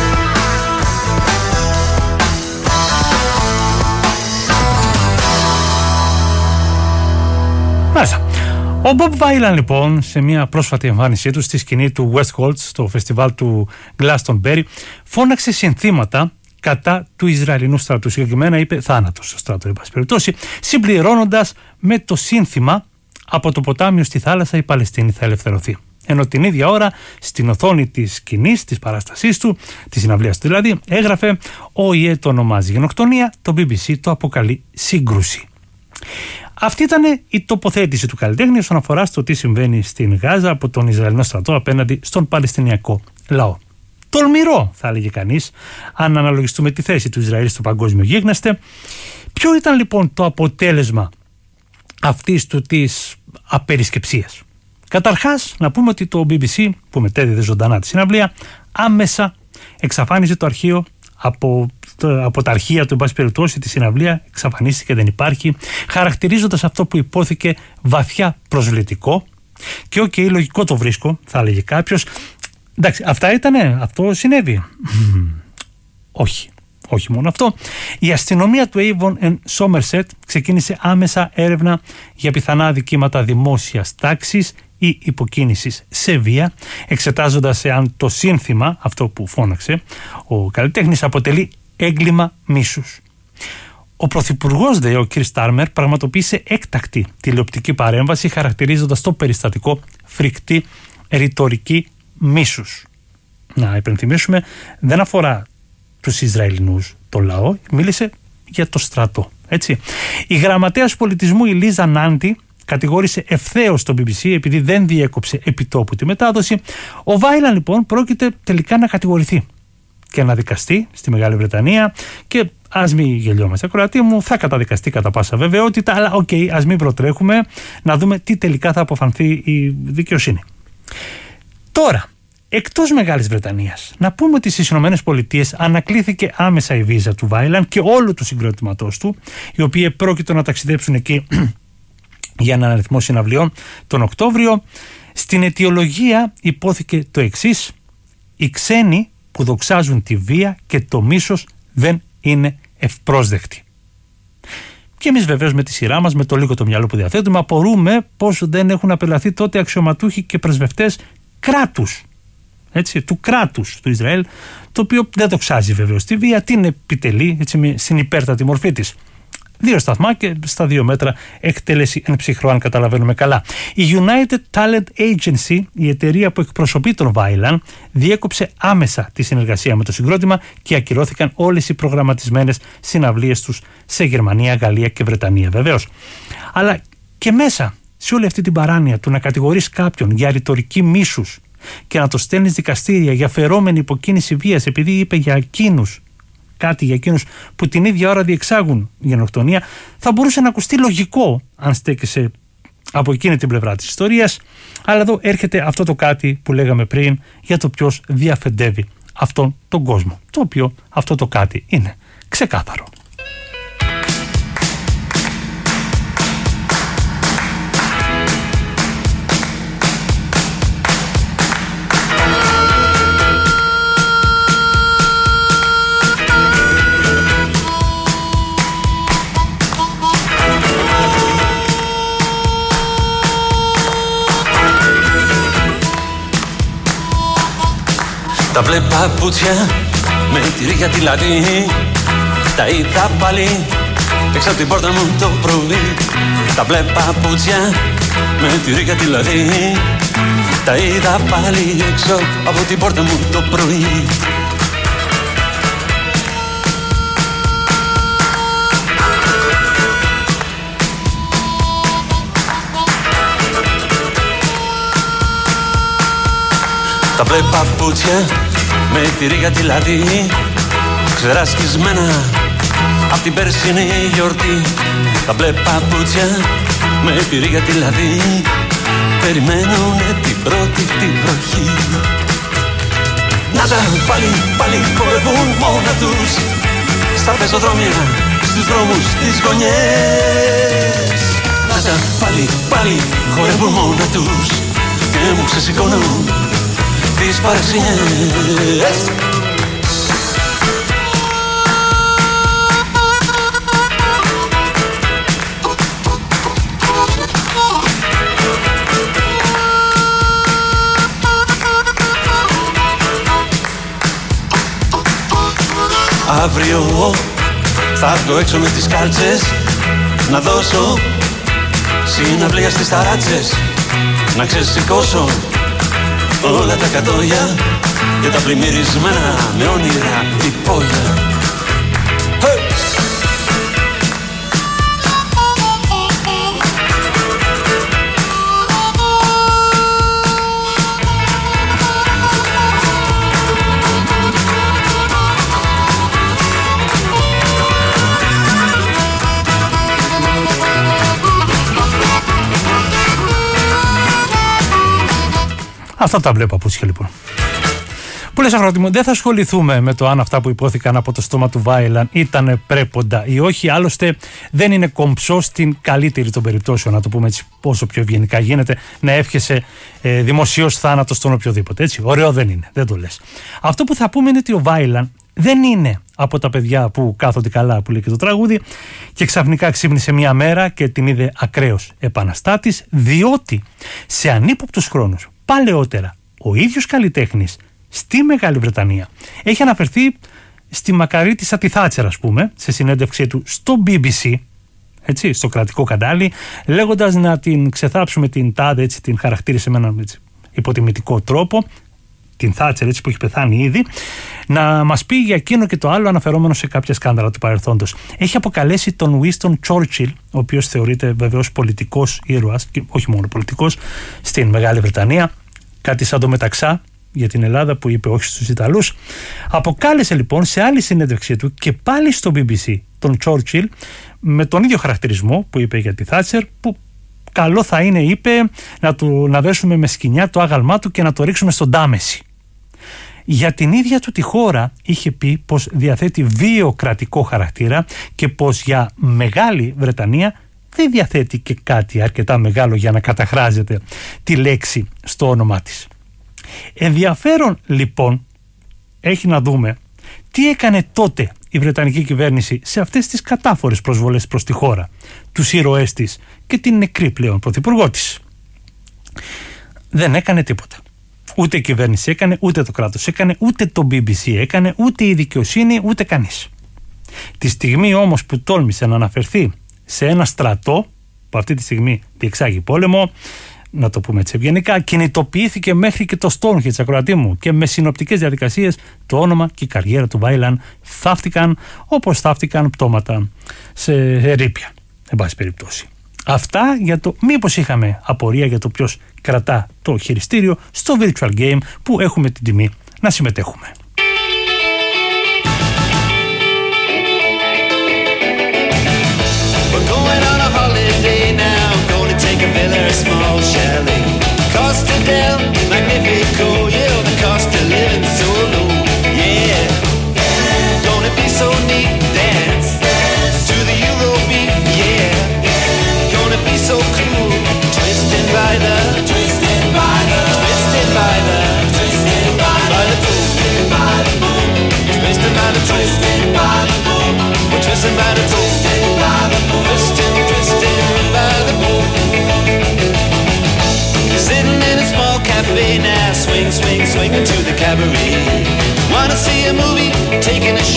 Μάλιστα. Ο Bob Vylan λοιπόν σε μια πρόσφατη εμφάνισή του στη σκηνή του Westcoast στο φεστιβάλ του Glastonbury φώναξε συνθήματα κατά του Ισραηλινού στρατού. Συγκεκριμένα είπε θάνατος στο στρατό, εν πάση περιπτώσει, συμπληρώνοντας με το σύνθημα «Από το ποτάμιο στη θάλασσα η Παλαιστίνη θα ελευθερωθεί». Ενώ την ίδια ώρα στην οθόνη της σκηνής, της παράστασής του, της συναυλίας του δηλαδή, έγραφε «Ο ΟΗΕ το ονομάζει γενοκτονία, το BBC το αποκαλεί σύγκρουση». Αυτή ήταν η τοποθέτηση του καλλιτέχνη όσον αφορά στο τι συμβαίνει στην Γάζα από τον Ισραηλινό στρατό απέναντι στον Παλαιστινιακό λαό. Τολμηρό, θα έλεγε κανείς, αν αναλογιστούμε τη θέση του Ισραήλ στο παγκόσμιο γίγνεσθε. Ποιο ήταν λοιπόν το αποτέλεσμα αυτής του της απερισκεψίας? Καταρχάς, να πούμε ότι το BBC, που μετέδιδε ζωντανά τη συναυλία, άμεσα εξαφάνισε το αρχείο από τα αρχεία του, εν πάση περιπτώσει, τη συναυλία εξαφανίστηκε, δεν υπάρχει, χαρακτηρίζοντας αυτό που υπόθηκε βαθιά προσβλητικό. Και λογικό το βρίσκω, θα έλεγε κάποιος. Εντάξει, αυτά ήτανε, αυτό συνέβη. Όχι μόνο αυτό. Η αστυνομία του Avon and Somerset ξεκίνησε άμεσα έρευνα για πιθανά αδικήματα δημόσιας τάξης ή υποκίνησης σε βία, εξετάζοντας εάν το σύνθημα, αυτό που φώναξε ο καλλιτέχνης, αποτελεί έγκλημα μίσους. Ο πρωθυπουργός, ο κ. Στάρμερ, πραγματοποίησε έκτακτη τηλεοπτική παρέμβαση, χαρακτηρίζοντας το περιστατικό φρικτή ρητορική μίσους. Να υπενθυμίσουμε, δεν αφορά τους Ισραηλινούς, το λαό, μίλησε για το στρατό. Έτσι. Η γραμματέας πολιτισμού, η Λίζα Νάντι, κατηγόρησε ευθέως το BBC επειδή δεν διέκοψε επιτόπου τη μετάδοση. Ο Βάιλαν λοιπόν πρόκειται τελικά να κατηγορηθεί και να δικαστεί στη Μεγάλη Βρετανία και ας μην γελιόμαστε, ακροατή μου, θα καταδικαστεί κατά πάσα βεβαιότητα, αλλά ας μην προτρέχουμε, να δούμε τι τελικά θα αποφανθεί η δικαιοσύνη. Τώρα, εκτός Μεγάλης Βρετανίας, να πούμε ότι στις ΗΠΑ ανακλήθηκε άμεσα η βίζα του Βάιλαν και όλου του συγκροτήματός του, οι οποίοι πρόκειτο να ταξιδέψουν εκεί για έναν αριθμό συναυλιών τον Οκτώβριο. Στην αιτιολογία υπόθηκε το εξής: οι ξένοι που δοξάζουν τη βία και το μίσος δεν είναι ευπρόσδεκτοι. Και εμείς βεβαίως με τη σειρά μας, με το λίγο το μυαλό που διαθέτουμε, απορούμε πως δεν έχουν απελαθεί τότε αξιωματούχοι και πρεσβευτές κράτους. Έτσι, του κράτους του Ισραήλ, το οποίο δεν δοξάζει βεβαίως τη βία, την επιτελεί έτσι, στην υπέρτατη μορφή της. 2 σταθμά και στα 2 μέτρα εκτέλεση εν ψυχρό, αν καταλαβαίνουμε καλά. Η United Talent Agency, η εταιρεία που εκπροσωπεί τον Βάιλαν, διέκοψε άμεσα τη συνεργασία με το συγκρότημα και ακυρώθηκαν όλες οι προγραμματισμένες συναυλίες τους σε Γερμανία, Γαλλία και Βρετανία βεβαίως. Αλλά και μέσα σε όλη αυτή την παράνοια του να κατηγορείς κάποιον για ρητορική μίσους και να το στέλνεις δικαστήρια για φερόμενη υποκίνηση βίας επειδή είπε για εκείνους κάτι, για εκείνους που την ίδια ώρα διεξάγουν γενοκτονία, θα μπορούσε να ακουστεί λογικό αν στέκεσαι από εκείνη την πλευρά της ιστορίας. Αλλά εδώ έρχεται αυτό το κάτι που λέγαμε πριν για το ποιος διαφεντεύει αυτόν τον κόσμο, το οποίο αυτό το κάτι είναι ξεκάθαρο. Τα μπλε παπούτσια με τη ρίγα τη λατή, τα είδα πάλι έξω από την πόρτα μου το πρωί. Τα μπλε παπούτσια με τη ρίγα τη λατή, τα είδα πάλι έξω από την πόρτα μου το πρωί. Τα μπλε παπούτσια με τη ρίγα τη λατή, ξεράσκισμένα απ' την περσινή γιορτή. Τα μπλε παπούτσια με τη ρίγα τη λατή, περιμένουνε την πρώτη τη βροχή. Να τα πάλι χορεύουν μόνα τους, στα πεζοδρόμια, στους δρόμους, τις γωνιές. Να τα πάλι χορεύουν μόνα τους και μου ξεσηκώνουν τις παραξενιές. Αύριο θα βγω έξω με τις κάλτσες, να δώσω συναυλία στις ταράτσες, να ξεσηκώσω όλα τα κατόγια και τα πλημμυρισμένα με όνειρα υπόγεια. Αυτά τα μπλε παπούτσια λοιπόν. Που λες, αγρότη μου, δεν θα ασχοληθούμε με το αν αυτά που υπόθηκαν από το στόμα του Βάιλαν ήταν πρέποντα ή όχι. Άλλωστε δεν είναι κομψό στην καλύτερη των περιπτώσεων, να το πούμε έτσι όσο πιο ευγενικά γίνεται, να εύχεσαι δημοσίως θάνατο στον οποιοδήποτε. Έτσι. Ωραίο δεν είναι, δεν το λες. Αυτό που θα πούμε είναι ότι ο Βάιλαν δεν είναι από τα παιδιά που κάθονται καλά, που λέει και το τραγούδι, και ξαφνικά ξύπνησε μια μέρα και την είδε ακραίος επαναστάτης, διότι σε ανύποπτους χρόνους παλαιότερα ο ίδιος καλλιτέχνης στη Μεγάλη Βρετανία έχει αναφερθεί στη μακαρίτισσα τη Θάτσερ, ας πούμε, σε συνέντευξή του στο BBC, έτσι, στο κρατικό κανάλι, λέγοντας να την ξεθάψουμε την τάδε, έτσι, την χαρακτήρισε με έναν υποτιμητικό τρόπο, την Θάτσερ, έτσι, που έχει πεθάνει ήδη, να μας πει για εκείνο και το άλλο, αναφερόμενο σε κάποια σκάνδαλα του παρελθόντος. Έχει αποκαλέσει τον Winston Churchill, ο οποίος θεωρείται βεβαίως πολιτικός ήρωας, και όχι μόνο πολιτικός, στην Μεγάλη Βρετανία, κάτι σαν το Μεταξά για την Ελλάδα που είπε όχι στους Ιταλούς. Αποκάλεσε λοιπόν σε άλλη συνέντευξή του και πάλι στο BBC τον Churchill με τον ίδιο χαρακτηρισμό που είπε για τη Θάτσερ, που καλό θα είναι, είπε, να δέσουμε με σκοινιά το άγαλμά του και να το ρίξουμε στον Τάμεση. Για την ίδια του τη χώρα είχε πει πως διαθέτει βίαιο κρατικό χαρακτήρα και πως για Μεγάλη Βρετανία δεν διαθέτει και κάτι αρκετά μεγάλο για να καταχράζεται τη λέξη στο όνομά της. Ενδιαφέρον λοιπόν έχει να δούμε τι έκανε τότε η Βρετανική κυβέρνηση σε αυτές τις κατάφορες προσβολές προς τη χώρα, τους ήρωές της και την νεκρή πλέον πρωθυπουργό της. Δεν έκανε τίποτα. Ούτε η κυβέρνηση έκανε, ούτε το κράτος έκανε, ούτε το BBC έκανε, ούτε η δικαιοσύνη, ούτε κανείς. Τη στιγμή όμως που τόλμησε να αναφερθεί σε ένα στρατό που αυτή τη στιγμή διεξάγει πόλεμο, να το πούμε έτσι ευγενικά, κινητοποιήθηκε μέχρι και το Stonehenge, ακροατή μου, και με συνοπτικές διαδικασίες το όνομα και η καριέρα του Βάιλαν θαύτηκαν όπως θαύτηκαν πτώματα σε ερείπια, εν πάση περιπτώσει. Αυτά για το μήπως είχαμε απορία για το ποιος κρατά το χειριστήριο στο virtual game που έχουμε την τιμή να συμμετέχουμε. Small chalet, Costa del Magnifico, yeah, the cost of living so low, yeah. Gonna be so neat, dance to the Eurobeat, yeah. Gonna be so cool, twisted by the twisted by the twisted by the twisted by the twisted by the moon, twisted by the twisted by the moon, we're twisted by the twisted by the moon, twisted by the moon. Sitting in a small cafe now, swing, swing, swinging to the cabaret.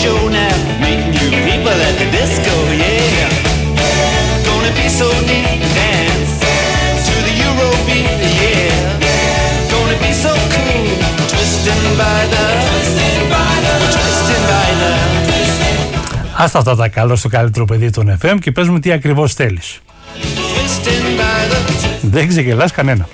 show now, meeting new people at the disco, yeah. Gonna be so neat, dance to the Eurobeat, yeah. Gonna be so cool, twisting by the. Άστα αυτά τα καλό στο καλύτερο παιδί των FM και πες μου τι ακριβώς θέλεις. Δεν ξεγελάς κανένα.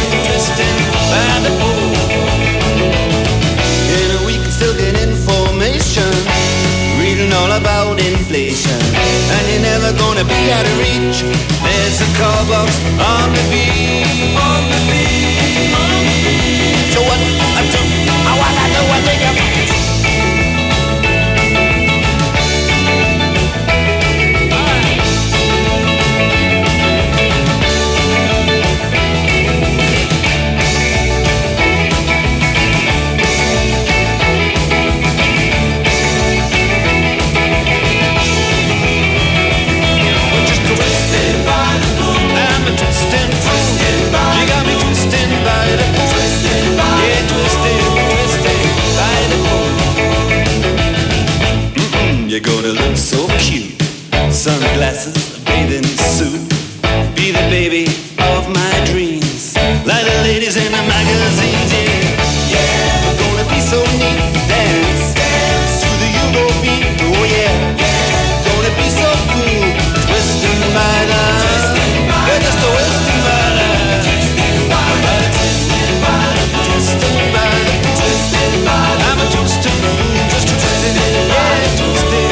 You're gonna look so cute, sunglasses, bathing suit, be the baby of my dreams, like the ladies in the magazines, yeah. Yeah, gonna be so neat, dance to the Eurobeat, oh yeah. Gonna be so cool, twisting by the, yeah, just twisting by the, twisting by the, twisting by the, twisting by the, I'm a twisting fool, just twisting, yeah, twisting.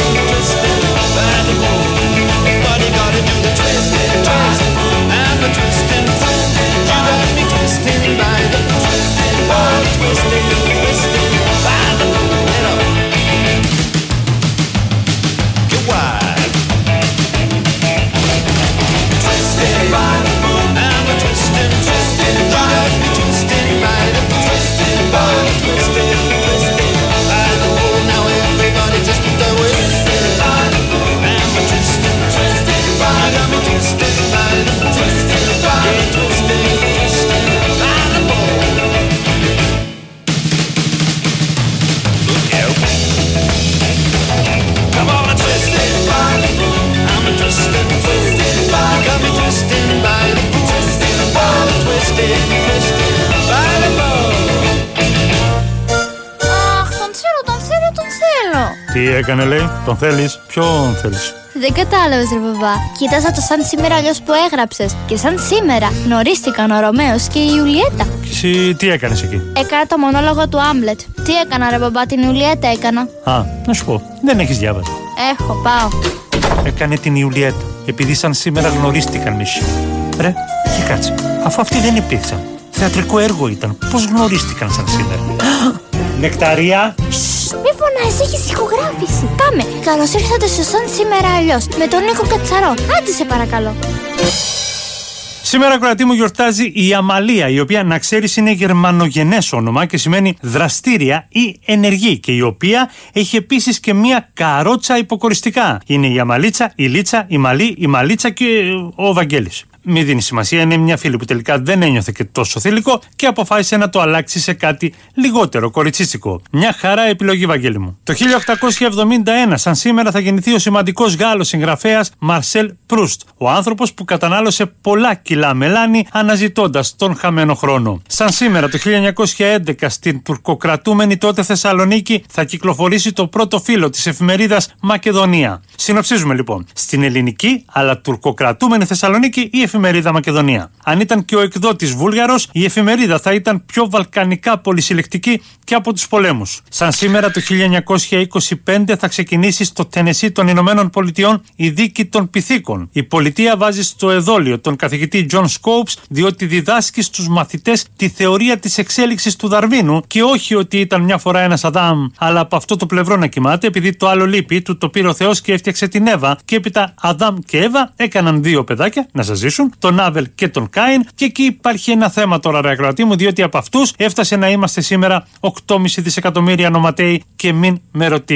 Τι έκανε, λέει, τον θέλεις, ποιον θέλεις? Δεν κατάλαβες, ρε μπαμπά. Κοίταζα το σαν σήμερα αλλιώς που έγραψες. Και σαν σήμερα γνωρίστηκαν ο Ρωμαίος και η Ιουλιέτα. Και εσύ τι έκανες εκεί? Έκανα το μονόλογο του Άμπλετ. Τι έκανα, ρε μπαμπά, την Ιουλιέτα έκανα. Α, να σου πω, δεν έχεις διάβασει. Έχω, πάω. Έκανε την Ιουλιέτα, επειδή σαν σήμερα γνωρίστηκαν μισή. Ρε, και κάτσε, αφού αυτοί δεν υπήρξαν. Θεατρικό έργο ήταν. Πώς γνωρίστηκαν σαν σήμερα? Νεκταρία! Μη φωνάζεις, έχεις ηχογράφηση. Πάμε. Καλώς ήρθατε στο σαν σήμερα αλλιώς. Με τον Νίκο Κατσαρό. Άντε σε παρακαλώ. Σήμερα, κρατή μου, γιορτάζει η Αμαλία, η οποία, να ξέρεις, είναι γερμανογενές όνομα και σημαίνει δραστήρια ή ενεργή, και η οποία έχει επίσης και μία καρότσα υποκοριστικά. Είναι η Αμαλίτσα, η Λίτσα, η Μαλή, η Μαλίτσα και ο Βαγγέλης. Μη δίνει σημασία, είναι μια φίλη που τελικά δεν ένιωθε και τόσο θηλυκό και αποφάσισε να το αλλάξει σε κάτι λιγότερο κοριτσίστικο. Μια χαρά επιλογή, Βαγγέλη μου. Το 1871, σαν σήμερα, θα γεννηθεί ο σημαντικός Γάλλος συγγραφέας Μαρσέλ Προύστ, ο άνθρωπος που κατανάλωσε πολλά κιλά μελάνι αναζητώντας τον χαμένο χρόνο. Σαν σήμερα, το 1911, στην τουρκοκρατούμενη τότε Θεσσαλονίκη, θα κυκλοφορήσει το πρώτο φύλλο της εφημερίδας Μακεδονία. Συνοψίζουμε λοιπόν. Στην ελληνική αλλά τουρκοκρατούμενη Θεσσαλονίκη, η εφημερίδα Μακεδονία. Αν ήταν και ο εκδότης Βούλγαρος, η εφημερίδα θα ήταν πιο βαλκανικά πολυσυλλεκτική και από τους πολέμους. Σαν σήμερα, το 1925, θα ξεκινήσει στο Τενεσί των Ηνωμένων Πολιτειών η δίκη των Πυθίκων. Η πολιτεία βάζει στο εδόλιο τον καθηγητή John Scopes, διότι διδάσκει στους μαθητές τη θεωρία της εξέλιξης του Δαρβίνου και όχι ότι ήταν μια φορά ένας Αδάμ, αλλά από αυτό το πλευρό να κοιμάται, επειδή το άλλο λείπει, του το πήρε ο Θεός και έφτιαξε την Εύα, και έπειτα Αδάμ και Εύα έκαναν δύο παιδάκια να σας ζήσουν, τον Άβελ και τον Κάιν, και εκεί υπάρχει ένα θέμα τώρα, ρε ακροατή μου, διότι από αυτούς έφτασε να είμαστε σήμερα 8,5 δισεκατομμύρια νοματέοι, και μην με ρωτήσεις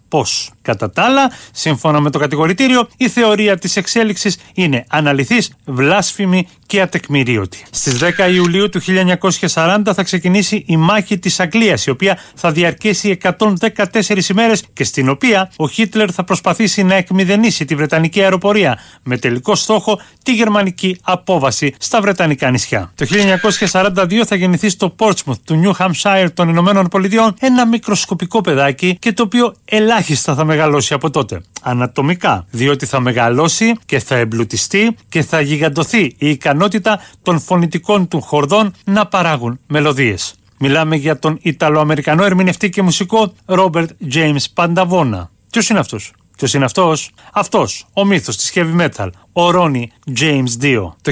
πώς. Κατά τα άλλα, σύμφωνα με το κατηγορητήριο, η θεωρία της εξέλιξης είναι αναλυθής, βλάσφημη και ατεκμηρίωτη. Στις 10 Ιουλίου του 1940 θα ξεκινήσει η μάχη της Αγγλίας, η οποία θα διαρκέσει 114 ημέρες και στην οποία ο Χίτλερ θα προσπαθήσει να εκμηδενήσει τη Βρετανική αεροπορία με τελικό στόχο τη γερμανική απόβαση στα Βρετανικά νησιά. Το 1942 θα γεννηθεί στο Πόρτσμουθ του Νιου Χαμσάιρ των Ηνωμένων Πολιτειών ένα μικροσκοπικό παιδάκι και το οποίο ελάχιστα θα μεγαλώσει από τότε. Ανατομικά, διότι θα μεγαλώσει και θα εμπλουτιστεί και θα γιγαντωθεί η ικανότητα των φωνητικών του χορδών να παράγουν μελωδίες. Μιλάμε για τον Ιταλοαμερικανό ερμηνευτή και μουσικό Ρόμπερτ Τζέιμς Πανταβόνα. Ποιος είναι αυτός? Ποιος είναι αυτός? Αυτός, ο μύθος της heavy metal, ο Ρόνι James Dio. Το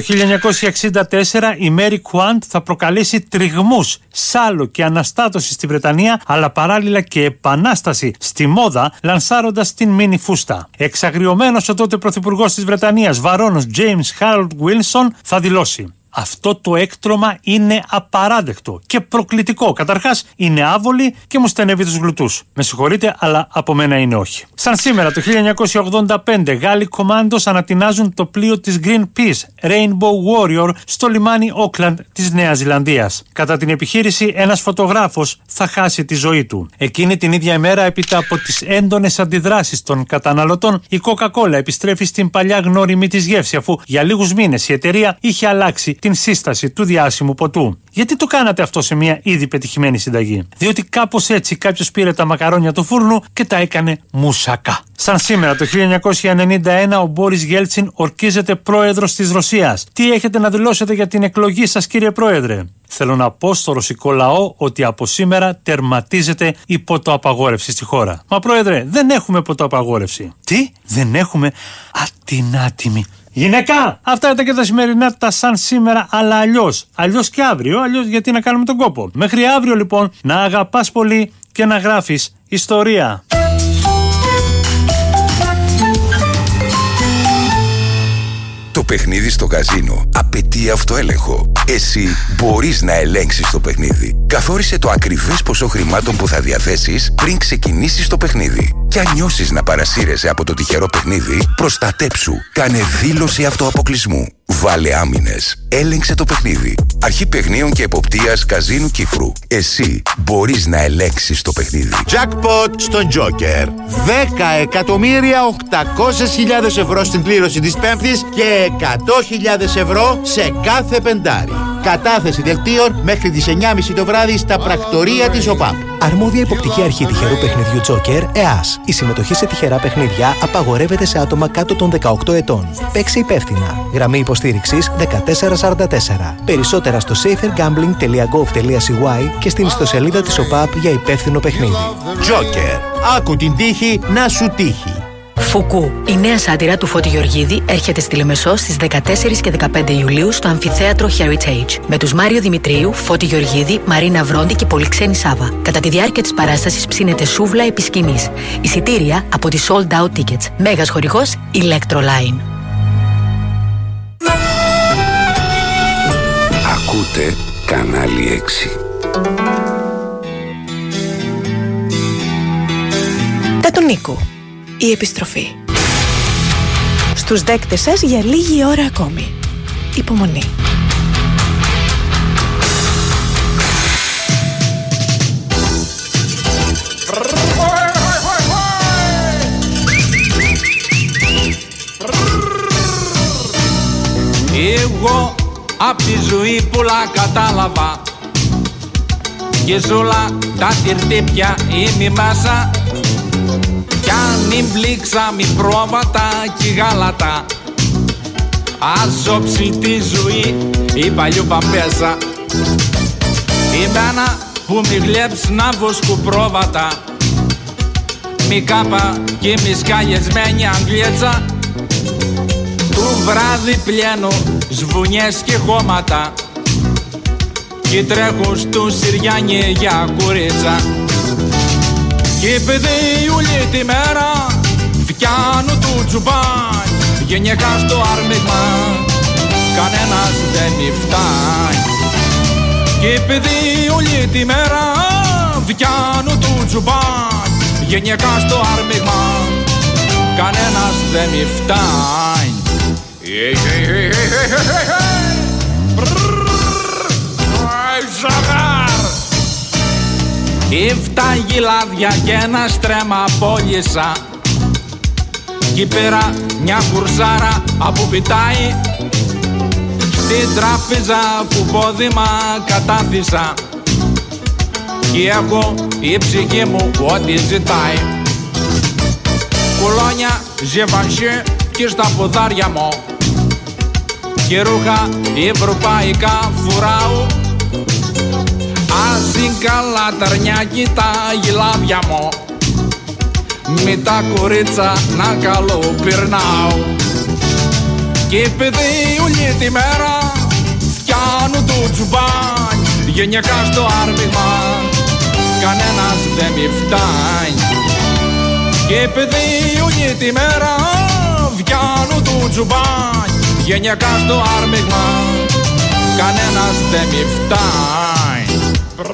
1964 η Mary Quant θα προκαλέσει τριγμούς, σάλο και αναστάτωση στη Βρετανία, αλλά παράλληλα και επανάσταση στη μόδα, λανσάροντας την μίνι φούστα. Εξαγριωμένος ο τότε πρωθυπουργός της Βρετανίας, βαρώνος James Harold Wilson, θα δηλώσει: αυτό το έκτρωμα είναι απαράδεκτο και προκλητικό. Καταρχάς είναι άβολη και μου στενεύει τους γλουτούς. Με συγχωρείτε, αλλά από μένα είναι όχι. Σαν σήμερα το 1985, Γάλλοι κομάντος ανατινάζουν το πλοίο της Greenpeace Rainbow Warrior στο λιμάνι Auckland της Νέας Ζηλανδίας. Κατά την επιχείρηση, ένας φωτογράφος θα χάσει τη ζωή του. Εκείνη την ίδια ημέρα, έπειτα από τις έντονες αντιδράσεις των καταναλωτών, η Coca-Cola επιστρέφει στην παλιά γνώριμη της γεύση, αφού για λίγους μήνες η εταιρεία είχε αλλάξει την σύσταση του διάσημου ποτού. Γιατί το κάνατε αυτό σε μια ήδη πετυχημένη συνταγή? Διότι κάπως έτσι κάποιος πήρε τα μακαρόνια του φούρνου και τα έκανε μουσακά. Σαν σήμερα το 1991 ο Μπόρις Γέλτσιν ορκίζεται πρόεδρος της Ρωσίας. Τι έχετε να δηλώσετε για την εκλογή σας, κύριε πρόεδρε? Θέλω να πω στο ρωσικό λαό ότι από σήμερα τερματίζεται η ποτοαπαγόρευση στη χώρα. Μα πρόεδρε, δεν έχουμε ποτοαπαγόρευση. Τι? Δεν έχουμε? Ατινάτιμη. Γυναίκα! Αυτά ήταν και τα σημερινά τα σαν σήμερα, αλλά αλλιώς. Αλλιώς και αύριο, αλλιώς γιατί να κάνουμε τον κόπο. Μέχρι αύριο λοιπόν, να αγαπάς πολύ και να γράφεις ιστορία. Το παιχνίδι στο καζίνο απαιτεί αυτοέλεγχο. Εσύ μπορείς να ελέγξεις το παιχνίδι. Καθόρισε το ακριβές ποσό χρημάτων που θα διαθέσεις πριν ξεκινήσεις το παιχνίδι. Και αν νιώσεις να παρασύρεσαι από το τυχερό παιχνίδι, προστατέψου. Κάνε δήλωση αυτοαποκλεισμού. Βάλε άμυνες. Έλεγξε το παιχνίδι. Αρχή Παιχνίων και Εποπτείας Καζίνου Κύπρου. Εσύ μπορείς να ελέγξεις το παιχνίδι. Jackpot στον Joker. 10.800.000 ευρώ στην κλήρωση της Πέμπτης και 100.000 ευρώ σε κάθε πεντάρι. Κατάθεση δελτίων μέχρι τις 9.30 το βράδυ στα πρακτορία της ΟΠΑΠ. Αρμόδια υποπτική αρχή τυχερού παιχνιδιού Joker, ΕΑΣ. Η συμμετοχή σε τυχερά παιχνίδια απαγορεύεται σε άτομα κάτω των 18 ετών. Παίξε υπεύθυνα. Γραμμή υποστήριξης 1444. Περισσότερα στο safergambling.gov.cy και στην ιστοσελίδα της ΟΠΑΠ για υπεύθυνο παιχνίδι. Joker. Άκου την τύχη να σου τύχει. Φουκού, η νέα σάτυρα του Φώτη Γεωργίδη, έρχεται στη Λεμεσό στις 14 και 15 Ιουλίου στο Αμφιθέατρο Heritage. Με τους Μάριο Δημητρίου, Φώτη Γεωργίδη, Μαρίνα Βρόντι και Πολυξένη Σάβα. Κατά τη διάρκεια της παράστασης ψήνεται σούβλα επί σκηνής. Εισιτήρια από τη Sold Out Tickets. Μέγας χορηγός Electroline. Ακούτε κανάλι 6. Τα του Νίκου. Η επιστροφή. Στους δέκτες σας για λίγη ώρα ακόμη. Υπομονή. Εγώ απ' τη ζωή πολλά κατάλαβα και σ' όλα τα τυρτύπια είμαι μέσα. Κι αν μην πλήξα μη πρόβατα κι γάλατα, αζόψη τη ζωή η παλιού παπέσα. Εμένα που μη γλέψ να βοσκού πρόβατα, μη κάπα και μη σκαλιασμένη αγγλίτσα. Του βράδυ πλένω σβουνιές και χώματα και τρέχω στου Συριάνι για κουρίτσα. Και επειδή όλη τη μέρα φτιάνω του τσουμπάν, γενικά στο άρμιγμα κανένας δεν μη φτάνει. Και επειδή όλη τη μέρα φτιάνω του τσουμπάν, γενικά στο άρμιγμα κανένας δεν μη φτάνει. Ήφτα γυλάδια και ένα στρέμμα απόλυσα κι πέρα μια κουρσάρα που πιτάει στην τράπεζα που πόδημα κατάθυσα κι έχω η ψυχή μου ό,τι ζητάει. Κουλόνια, ζεβανσί και στα ποδάρια μου και ρούχα ευρωπαϊκά φοράω. Ας είναι καλά τα αρνιάκι τα γυλάδια μου με τα κορίτσα να καλοπερνάω. Και επειδή όλη τη μέρα φτιάνω το τσουμπάνι γενικά στο άρμιγμα κανένας δεν μη φτάνει. Και επειδή όλη τη μέρα φτιάνω το τσουμπάνι γενικά στο άρμιγμα κανένας δεν μη φτάνει.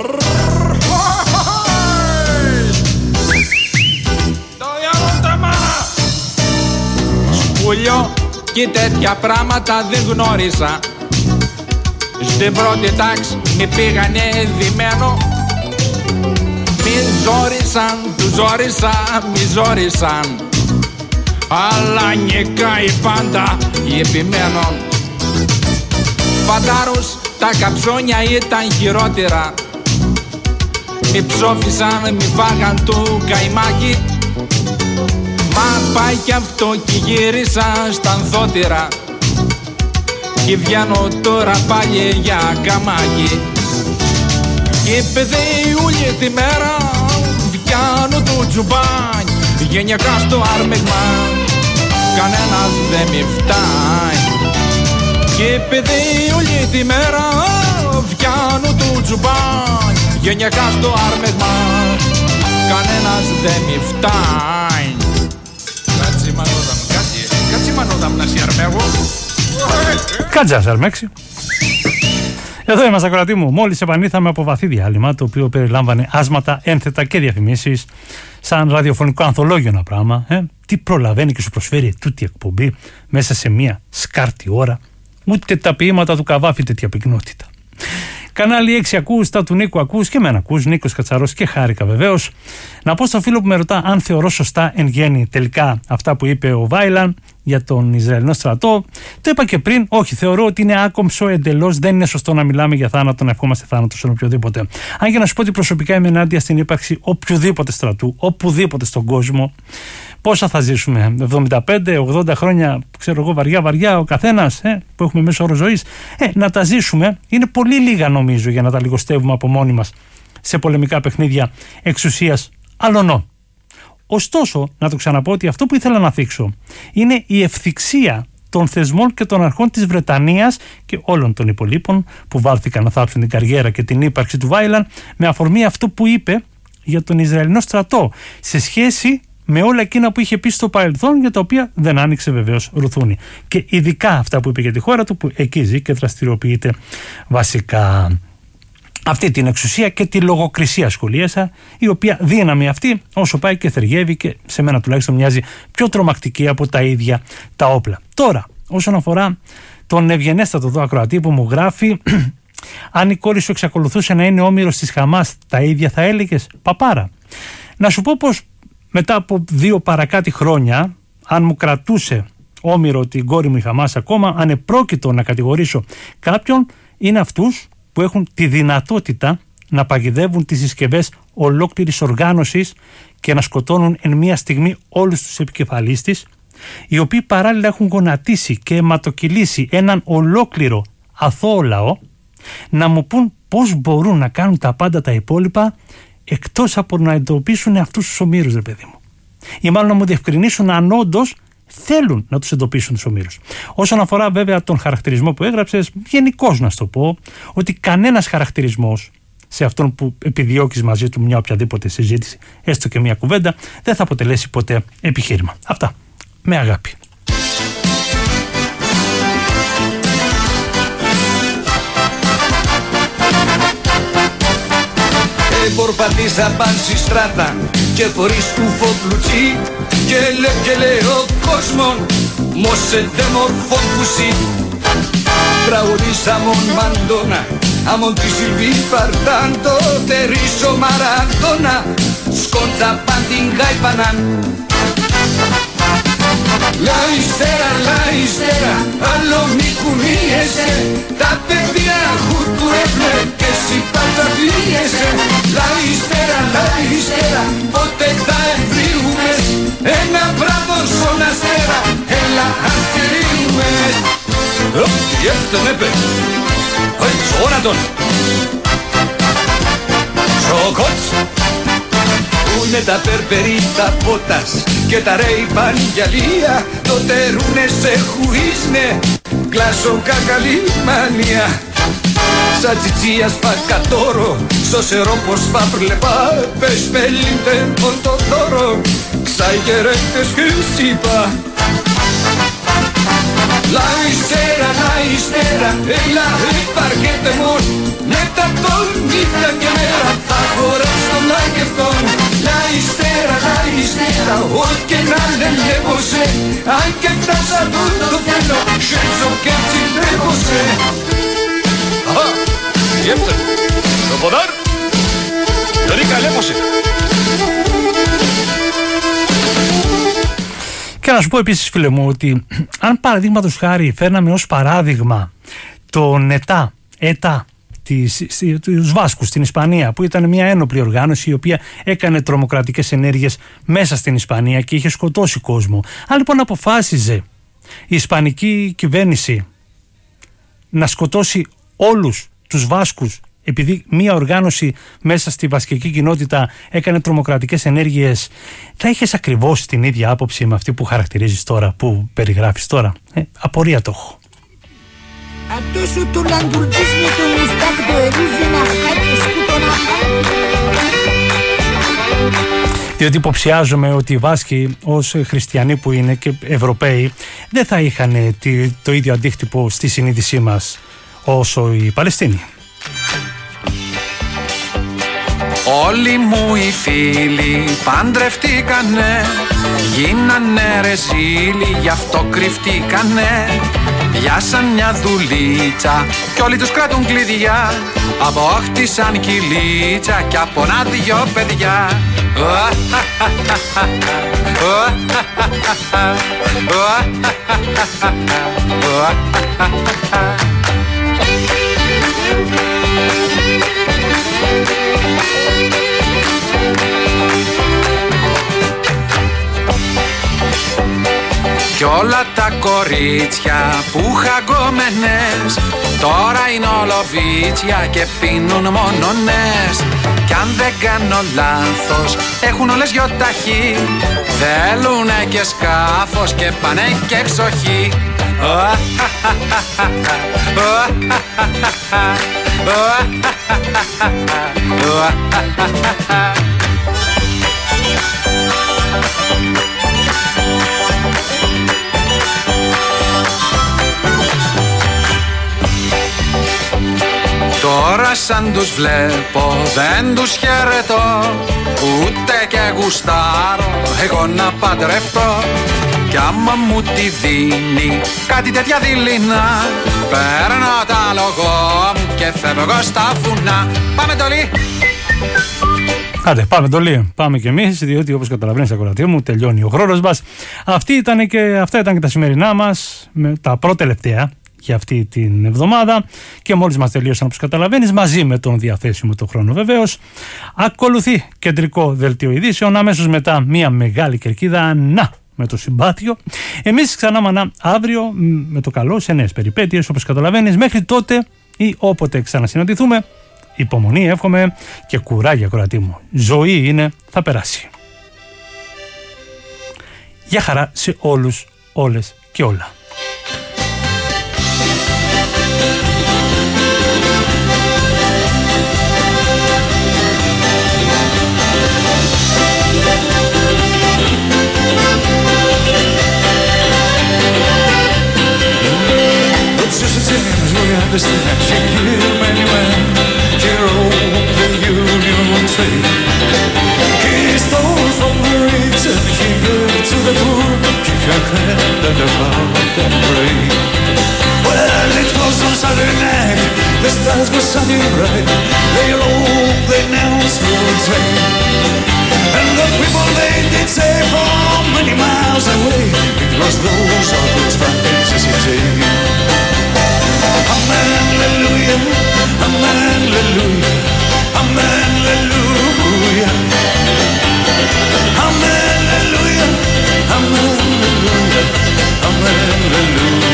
Σκουλιό και τέτοια πράγματα δεν γνώρισα. Στην πρώτη τάξη με πήγανε δημένο. Μη ζόρισαν, του ζόρισα, μη ζόρισαν. Αλλά νικάει πάντα η επιμένων. Φαντάρους τα καψόνια ήταν χειρότερα. Μη ψόφισαν, μη φάγαν του καημάκι. Μα πάει κι αυτό κι γύρισα στα ανθότυρα κι βγαίνω τώρα πάλι για καμάκι. Και παιδί όλη τη μέρα βγαίνω το τζουμπάνι γενικά στο άρμιγμα κανένας δεν μη φτάνει. Και παιδί όλη τη μέρα βγαίνω το τζουμπάνι γενικά στο άρμιγμα κανένας δεν μη φτάνει. Κάτσε μανόδαμ να σε αρμέγω. Κάτσε να σε αρμέξει. Εδώ είμαστε ακροατή μου. Μόλις επανήλθαμε από βαθύ διάλειμμα, το οποίο περιλάμβανε άσματα, ένθετα και διαφημίσεις, σαν ραδιοφωνικό ανθολόγιο ένα πράγμα. Τι προλαβαίνει και σου προσφέρει τούτη εκπομπή μέσα σε μία σκάρτη ώρα. Ούτε τα ποίηματα του Καβάφη τέτοια πυκνότητα. Κανάλι 6 ακούς, τα του Νίκου ακούς και εμένα ακούς, Νίκος Κατσαρός και χάρηκα βεβαίως. Να πω στο φίλο που με ρωτά αν θεωρώ σωστά εν γέννη τελικά αυτά που είπε ο Βάιλαν για τον Ισραηλινό στρατό. Το είπα και πριν, όχι, θεωρώ ότι είναι άκομψο εντελώς, δεν είναι σωστό να μιλάμε για θάνατο, να ευχόμαστε θάνατο σε οποιοδήποτε. Αν και να σου πω ότι προσωπικά είμαι ενάντια στην ύπαρξη οποιοδήποτε στρατού, οπουδήποτε στον κόσμο. Πόσα θα ζήσουμε, 75-80 χρόνια, ξέρω εγώ, βαριά ο καθένας που έχουμε μέσο όρο ζωής. Να τα ζήσουμε είναι πολύ λίγα νομίζω για να τα λιγοστεύουμε από μόνοι μας σε πολεμικά παιχνίδια εξουσίας αλωνών. Ωστόσο, να το ξαναπώ ότι αυτό που ήθελα να θίξω είναι η ευθυξία των θεσμών και των αρχών της Βρετανίας και όλων των υπολείπων που βάλθηκαν να θάψουν την καριέρα και την ύπαρξη του Βάιλαν με αφορμή αυτό που είπε για τον Ισραηλινό στρατό σε σχέση με όλα εκείνα που είχε πει στο παρελθόν για τα οποία δεν άνοιξε βεβαίως ρουθούνη. Και ειδικά αυτά που είπε για τη χώρα του που εκεί ζει και δραστηριοποιείται βασικά. Αυτή την εξουσία και τη λογοκρισία σχολίασα, η οποία δύναμη αυτή όσο πάει και θεργεύει και σε μένα τουλάχιστον μοιάζει πιο τρομακτική από τα ίδια τα όπλα. Τώρα, όσον αφορά τον ευγενέστατο εδώ ακροατή που μου γράφει αν η κόρη σου εξακολουθούσε να είναι όμηρος της Χαμάς, τα ίδια θα έλεγες? Παπάρα. Να σου πω πως μετά από 2 παρακάτι χρόνια, αν μου κρατούσε όμηρο την κόρη μου η Χαμάς ακόμα, ανεπρόκειτο να κατηγορήσω κάποιον, είναι αυτούς που έχουν τη δυνατότητα να παγιδεύουν τις συσκευές ολόκληρης οργάνωσης και να σκοτώνουν εν μία στιγμή όλους τους επικεφαλείς της, οι οποίοι παράλληλα έχουν γονατίσει και αιματοκυλήσει έναν ολόκληρο αθώο λαό, να μου πούν πώς μπορούν να κάνουν τα πάντα τα υπόλοιπα εκτός από να εντοπίσουν αυτούς τους ομήρους, ρε παιδί μου. Ή μάλλον να μου διευκρινίσουν αν όντως θέλουν να τους εντοπίσουν τους ομήρους. Όσον αφορά βέβαια τον χαρακτηρισμό που έγραψες, γενικώς να σου το πω ότι κανένας χαρακτηρισμός σε αυτόν που επιδιώκεις μαζί του μια οποιαδήποτε συζήτηση, έστω και μια κουβέντα, δεν θα αποτελέσει ποτέ επιχείρημα. Αυτά. Με αγάπη. Περπατήσα παν στη στράτα και φορείς κουφοπλουτσί και λέει ο κόσμον μόσε δε μορφόκουσι. Τραγουδήσα μον Μαντώνα, αμον τη Σιλβί Παρτάντο, τερίσω Μαραντώνα, σκόντσα παν την γάιπαναν. Λαϊστέρα, άλλο μη κουνίεσαι, τα παιδιά χουρκουρεύλε και εσύ πάντα φύγεσαι. Λαϊστέρα, πότε θα ευρύγουμε, ένα μπράβο στον αστέρα, έλα ας κρύβουμε. Jestem epy. Oj, Jonathan. Σοκότ. Πού είναι τα περπερίτα πότας και τα ρέιπαν γυαλία, τότε ρούνε σε χουίσνε, κλάσο κακαλή μανία. Σαν τσιτσίας πακατόρο, στο σερόπος παπλεπά, πες πελίντε το δώρο, ξαγερέκτες και σύπα. Λαϊστέρα, έλα υπαρκέται μόν, μετά τον νύχτα και μέρα θα χωράς τον λαϊκευτόν. Λαϊστέρα, ό,τι να λελεύωσε, αν και φτάσα το τέλο, σέτσο και έτσι τρέχωσε. Αχα, γεύτε, το ποδάρ, το ρίκα λέπωσε. Και να σου πω επίσης, φίλε μου, ότι αν παραδείγματος χάρη φέρναμε ως παράδειγμα τον ΕΤΑ, τους Βάσκους στην Ισπανία, που ήταν μια ένοπλη οργάνωση η οποία έκανε τρομοκρατικές ενέργειες μέσα στην Ισπανία και είχε σκοτώσει κόσμο. Αν λοιπόν αποφάσιζε η ισπανική κυβέρνηση να σκοτώσει όλους τους Βάσκους επειδή μία οργάνωση μέσα στη βασκική κοινότητα έκανε τρομοκρατικές ενέργειες, θα είχες ακριβώς την ίδια άποψη με αυτή που χαρακτηρίζεις τώρα, που περιγράφεις τώρα? Απορία το έχω. Διότι υποψιάζομαι ότι οι Βάσκοι ως χριστιανοί που είναι και Ευρωπαίοι δεν θα είχαν το ίδιο αντίκτυπο στη συνείδησή μας όσο οι Παλαιστίνοι. Όλοι μου οι φίλοι παντρευτήκανε, γίνανε ρεζίλοι, γι' αυτό κρυφτήκανε. Πιάσαν μια δουλίτσα κι όλοι τους κρατούν κλειδιά, απόκτησαν κυλίτσα κι από ένα δυο παιδιά. Κι όλα τα κορίτσια που χαγκόμενες τώρα είναι ολοβίτσια και πίνουν μόνονες. Κι αν δεν κάνω λάθος έχουν όλες γιοταχή, θέλουνε και σκάφος και πάνε και εξοχή. Τώρα σαν τους βλέπω δεν τους χαιρετώ, ούτε και γουστάρω εγώ να παντρευτώ. Κι άμα μου τη δίνει κάτι τέτοια δειλινά, παίρνω τα λογό μου και φεύγω στα βουνά. Πάμε Ντολή! Άντε, πάμε Ντολή, πάμε κι εμείς, διότι όπως καταλαβαίνεις ακροατή μου τελειώνει ο χρόνος μας. Αυτά ήταν και τα σημερινά μας, με τα πρώτα-τελευταία για αυτή την εβδομάδα, και μόλις μας τελείωσαν, όπως καταλαβαίνεις, μαζί με τον διαθέσιμο το χρόνο βεβαίως, ακολουθεί κεντρικό δελτίο ειδήσεων, αμέσως μετά μια μεγάλη κερκίδα, με το συμπάθειο. Εμείς ξανά μανά αύριο με το καλό σε νέες περιπέτειες, όπως καταλαβαίνεις. Μέχρι τότε ή όποτε ξανασυναντηθούμε, υπομονή εύχομαι και κουράγια ακροατή μου. Ζωή είναι, θα περάσει. Γεια χαρά σε όλους, όλες και όλα. Understand, she knew anywhere. She wrote the union Well, it was on Saturday night, the stars were shining bright. They all they announced the train, and the people they did say from many miles away, it was those of those Francis City. Amen, hallelujah, amen, hallelujah, amen, hallelujah, amen, hallelujah, amen, hallelujah, amen, hallelujah.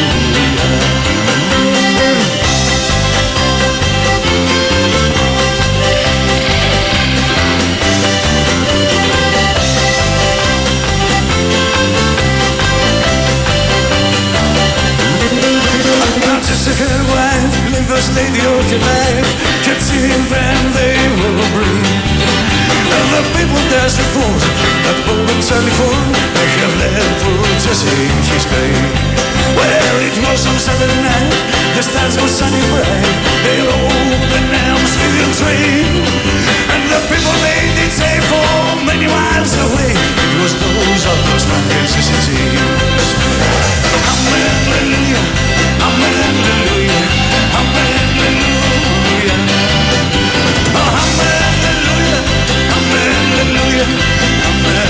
Her wife, live as lady of your life, kept seeing them, they will breathe. And the people does report that Poland telephone, they have left for Jesse in his grave. Well, it was on Saturday night, the stars were sunny bright, they all announced with your train. And the people they did say for many miles away, it was those of those Francis cities. Amen, hallelujah, amen, hallelujah, amen, hallelujah, amen, hallelujah, amen, hallelujah, amen,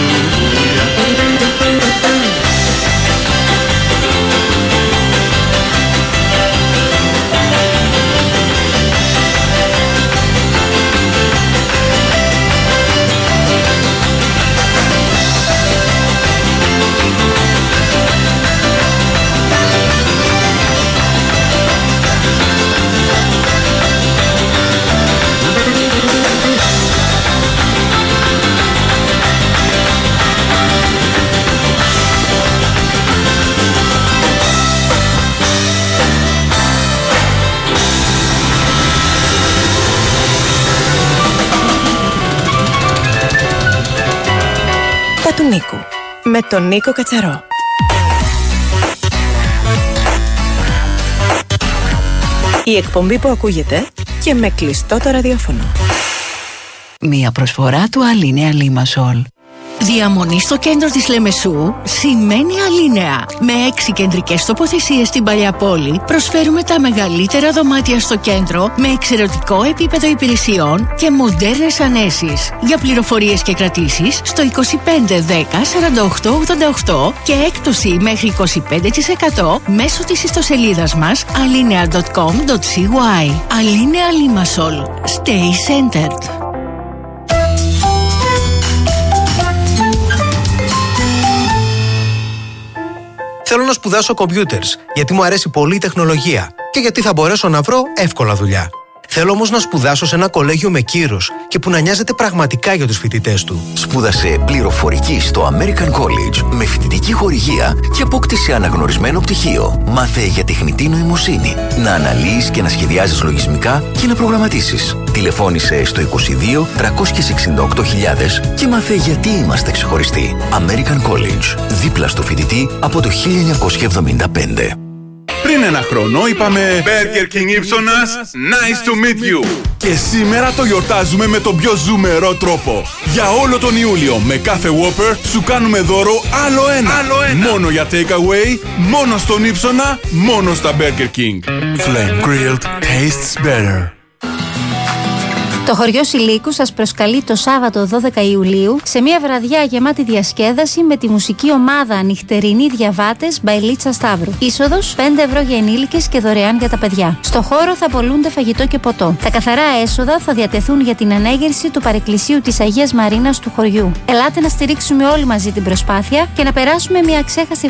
hallelujah. Του Νίκου με τον Νίκο Κατσαρό. Η εκπομπή που ακούγεται και με κλειστό το ραδιόφωνο. Μία προσφορά του Αλίνεα Λίμασολ. Διαμονή στο κέντρο της Λεμεσού σημαίνει Αλίνεα. Με 6 κεντρικές τοποθεσίες στην παλιά πόλη προσφέρουμε τα μεγαλύτερα δωμάτια στο κέντρο με εξαιρετικό επίπεδο υπηρεσιών και μοντέρνες ανέσεις. Για πληροφορίες και κρατήσεις στο 25 10 48 88 και έκπτωση μέχρι 25% μέσω της ιστοσελίδας μας alinea.com.cy. Αλίνεα Λίμασολ. Stay centered. Θέλω να σπουδάσω computers, γιατί μου αρέσει πολύ η τεχνολογία και γιατί θα μπορέσω να βρω εύκολα δουλειά. Θέλω όμως να σπουδάσω σε ένα κολέγιο με κύρος και που να νοιάζεται πραγματικά για τους φοιτητές του. Σπούδασε πληροφορική στο American College με φοιτητική χορηγία και απόκτησε αναγνωρισμένο πτυχίο. Μάθε για τεχνητή νοημοσύνη, να αναλύεις και να σχεδιάζεις λογισμικά και να προγραμματίσεις. Τηλεφώνησε στο 22 368.000 και μάθε γιατί είμαστε ξεχωριστοί. American College, δίπλα στο φοιτητή από το 1975. Πριν ένα χρόνο είπαμε Burger King Ήψονας, nice to meet you. Και σήμερα το γιορτάζουμε με τον πιο ζουμερό τρόπο. Για όλο τον Ιούλιο με κάθε Whopper σου κάνουμε δώρο άλλο ένα. Μόνο για takeaway, μόνο στον Ήψονα, μόνο στα Burger King. Flame grilled tastes better. Το χωριό Σιλίκου σας προσκαλεί το Σάββατο 12 Ιουλίου σε μια βραδιά γεμάτη διασκέδαση με τη μουσική ομάδα Νυχτερινοί Διαβάτες Μπαϊλίτσα Σταύρου. Είσοδος 5 ευρώ για ενήλικες και δωρεάν για τα παιδιά. Στο χώρο θα πωλούνται φαγητό και ποτό. Τα καθαρά έσοδα θα διατεθούν για την ανέγερση του παρεκκλησίου της Αγίας Μαρίνας του χωριού. Ελάτε να στηρίξουμε όλοι μαζί την προσπάθεια και να περάσουμε μια ξέχαστη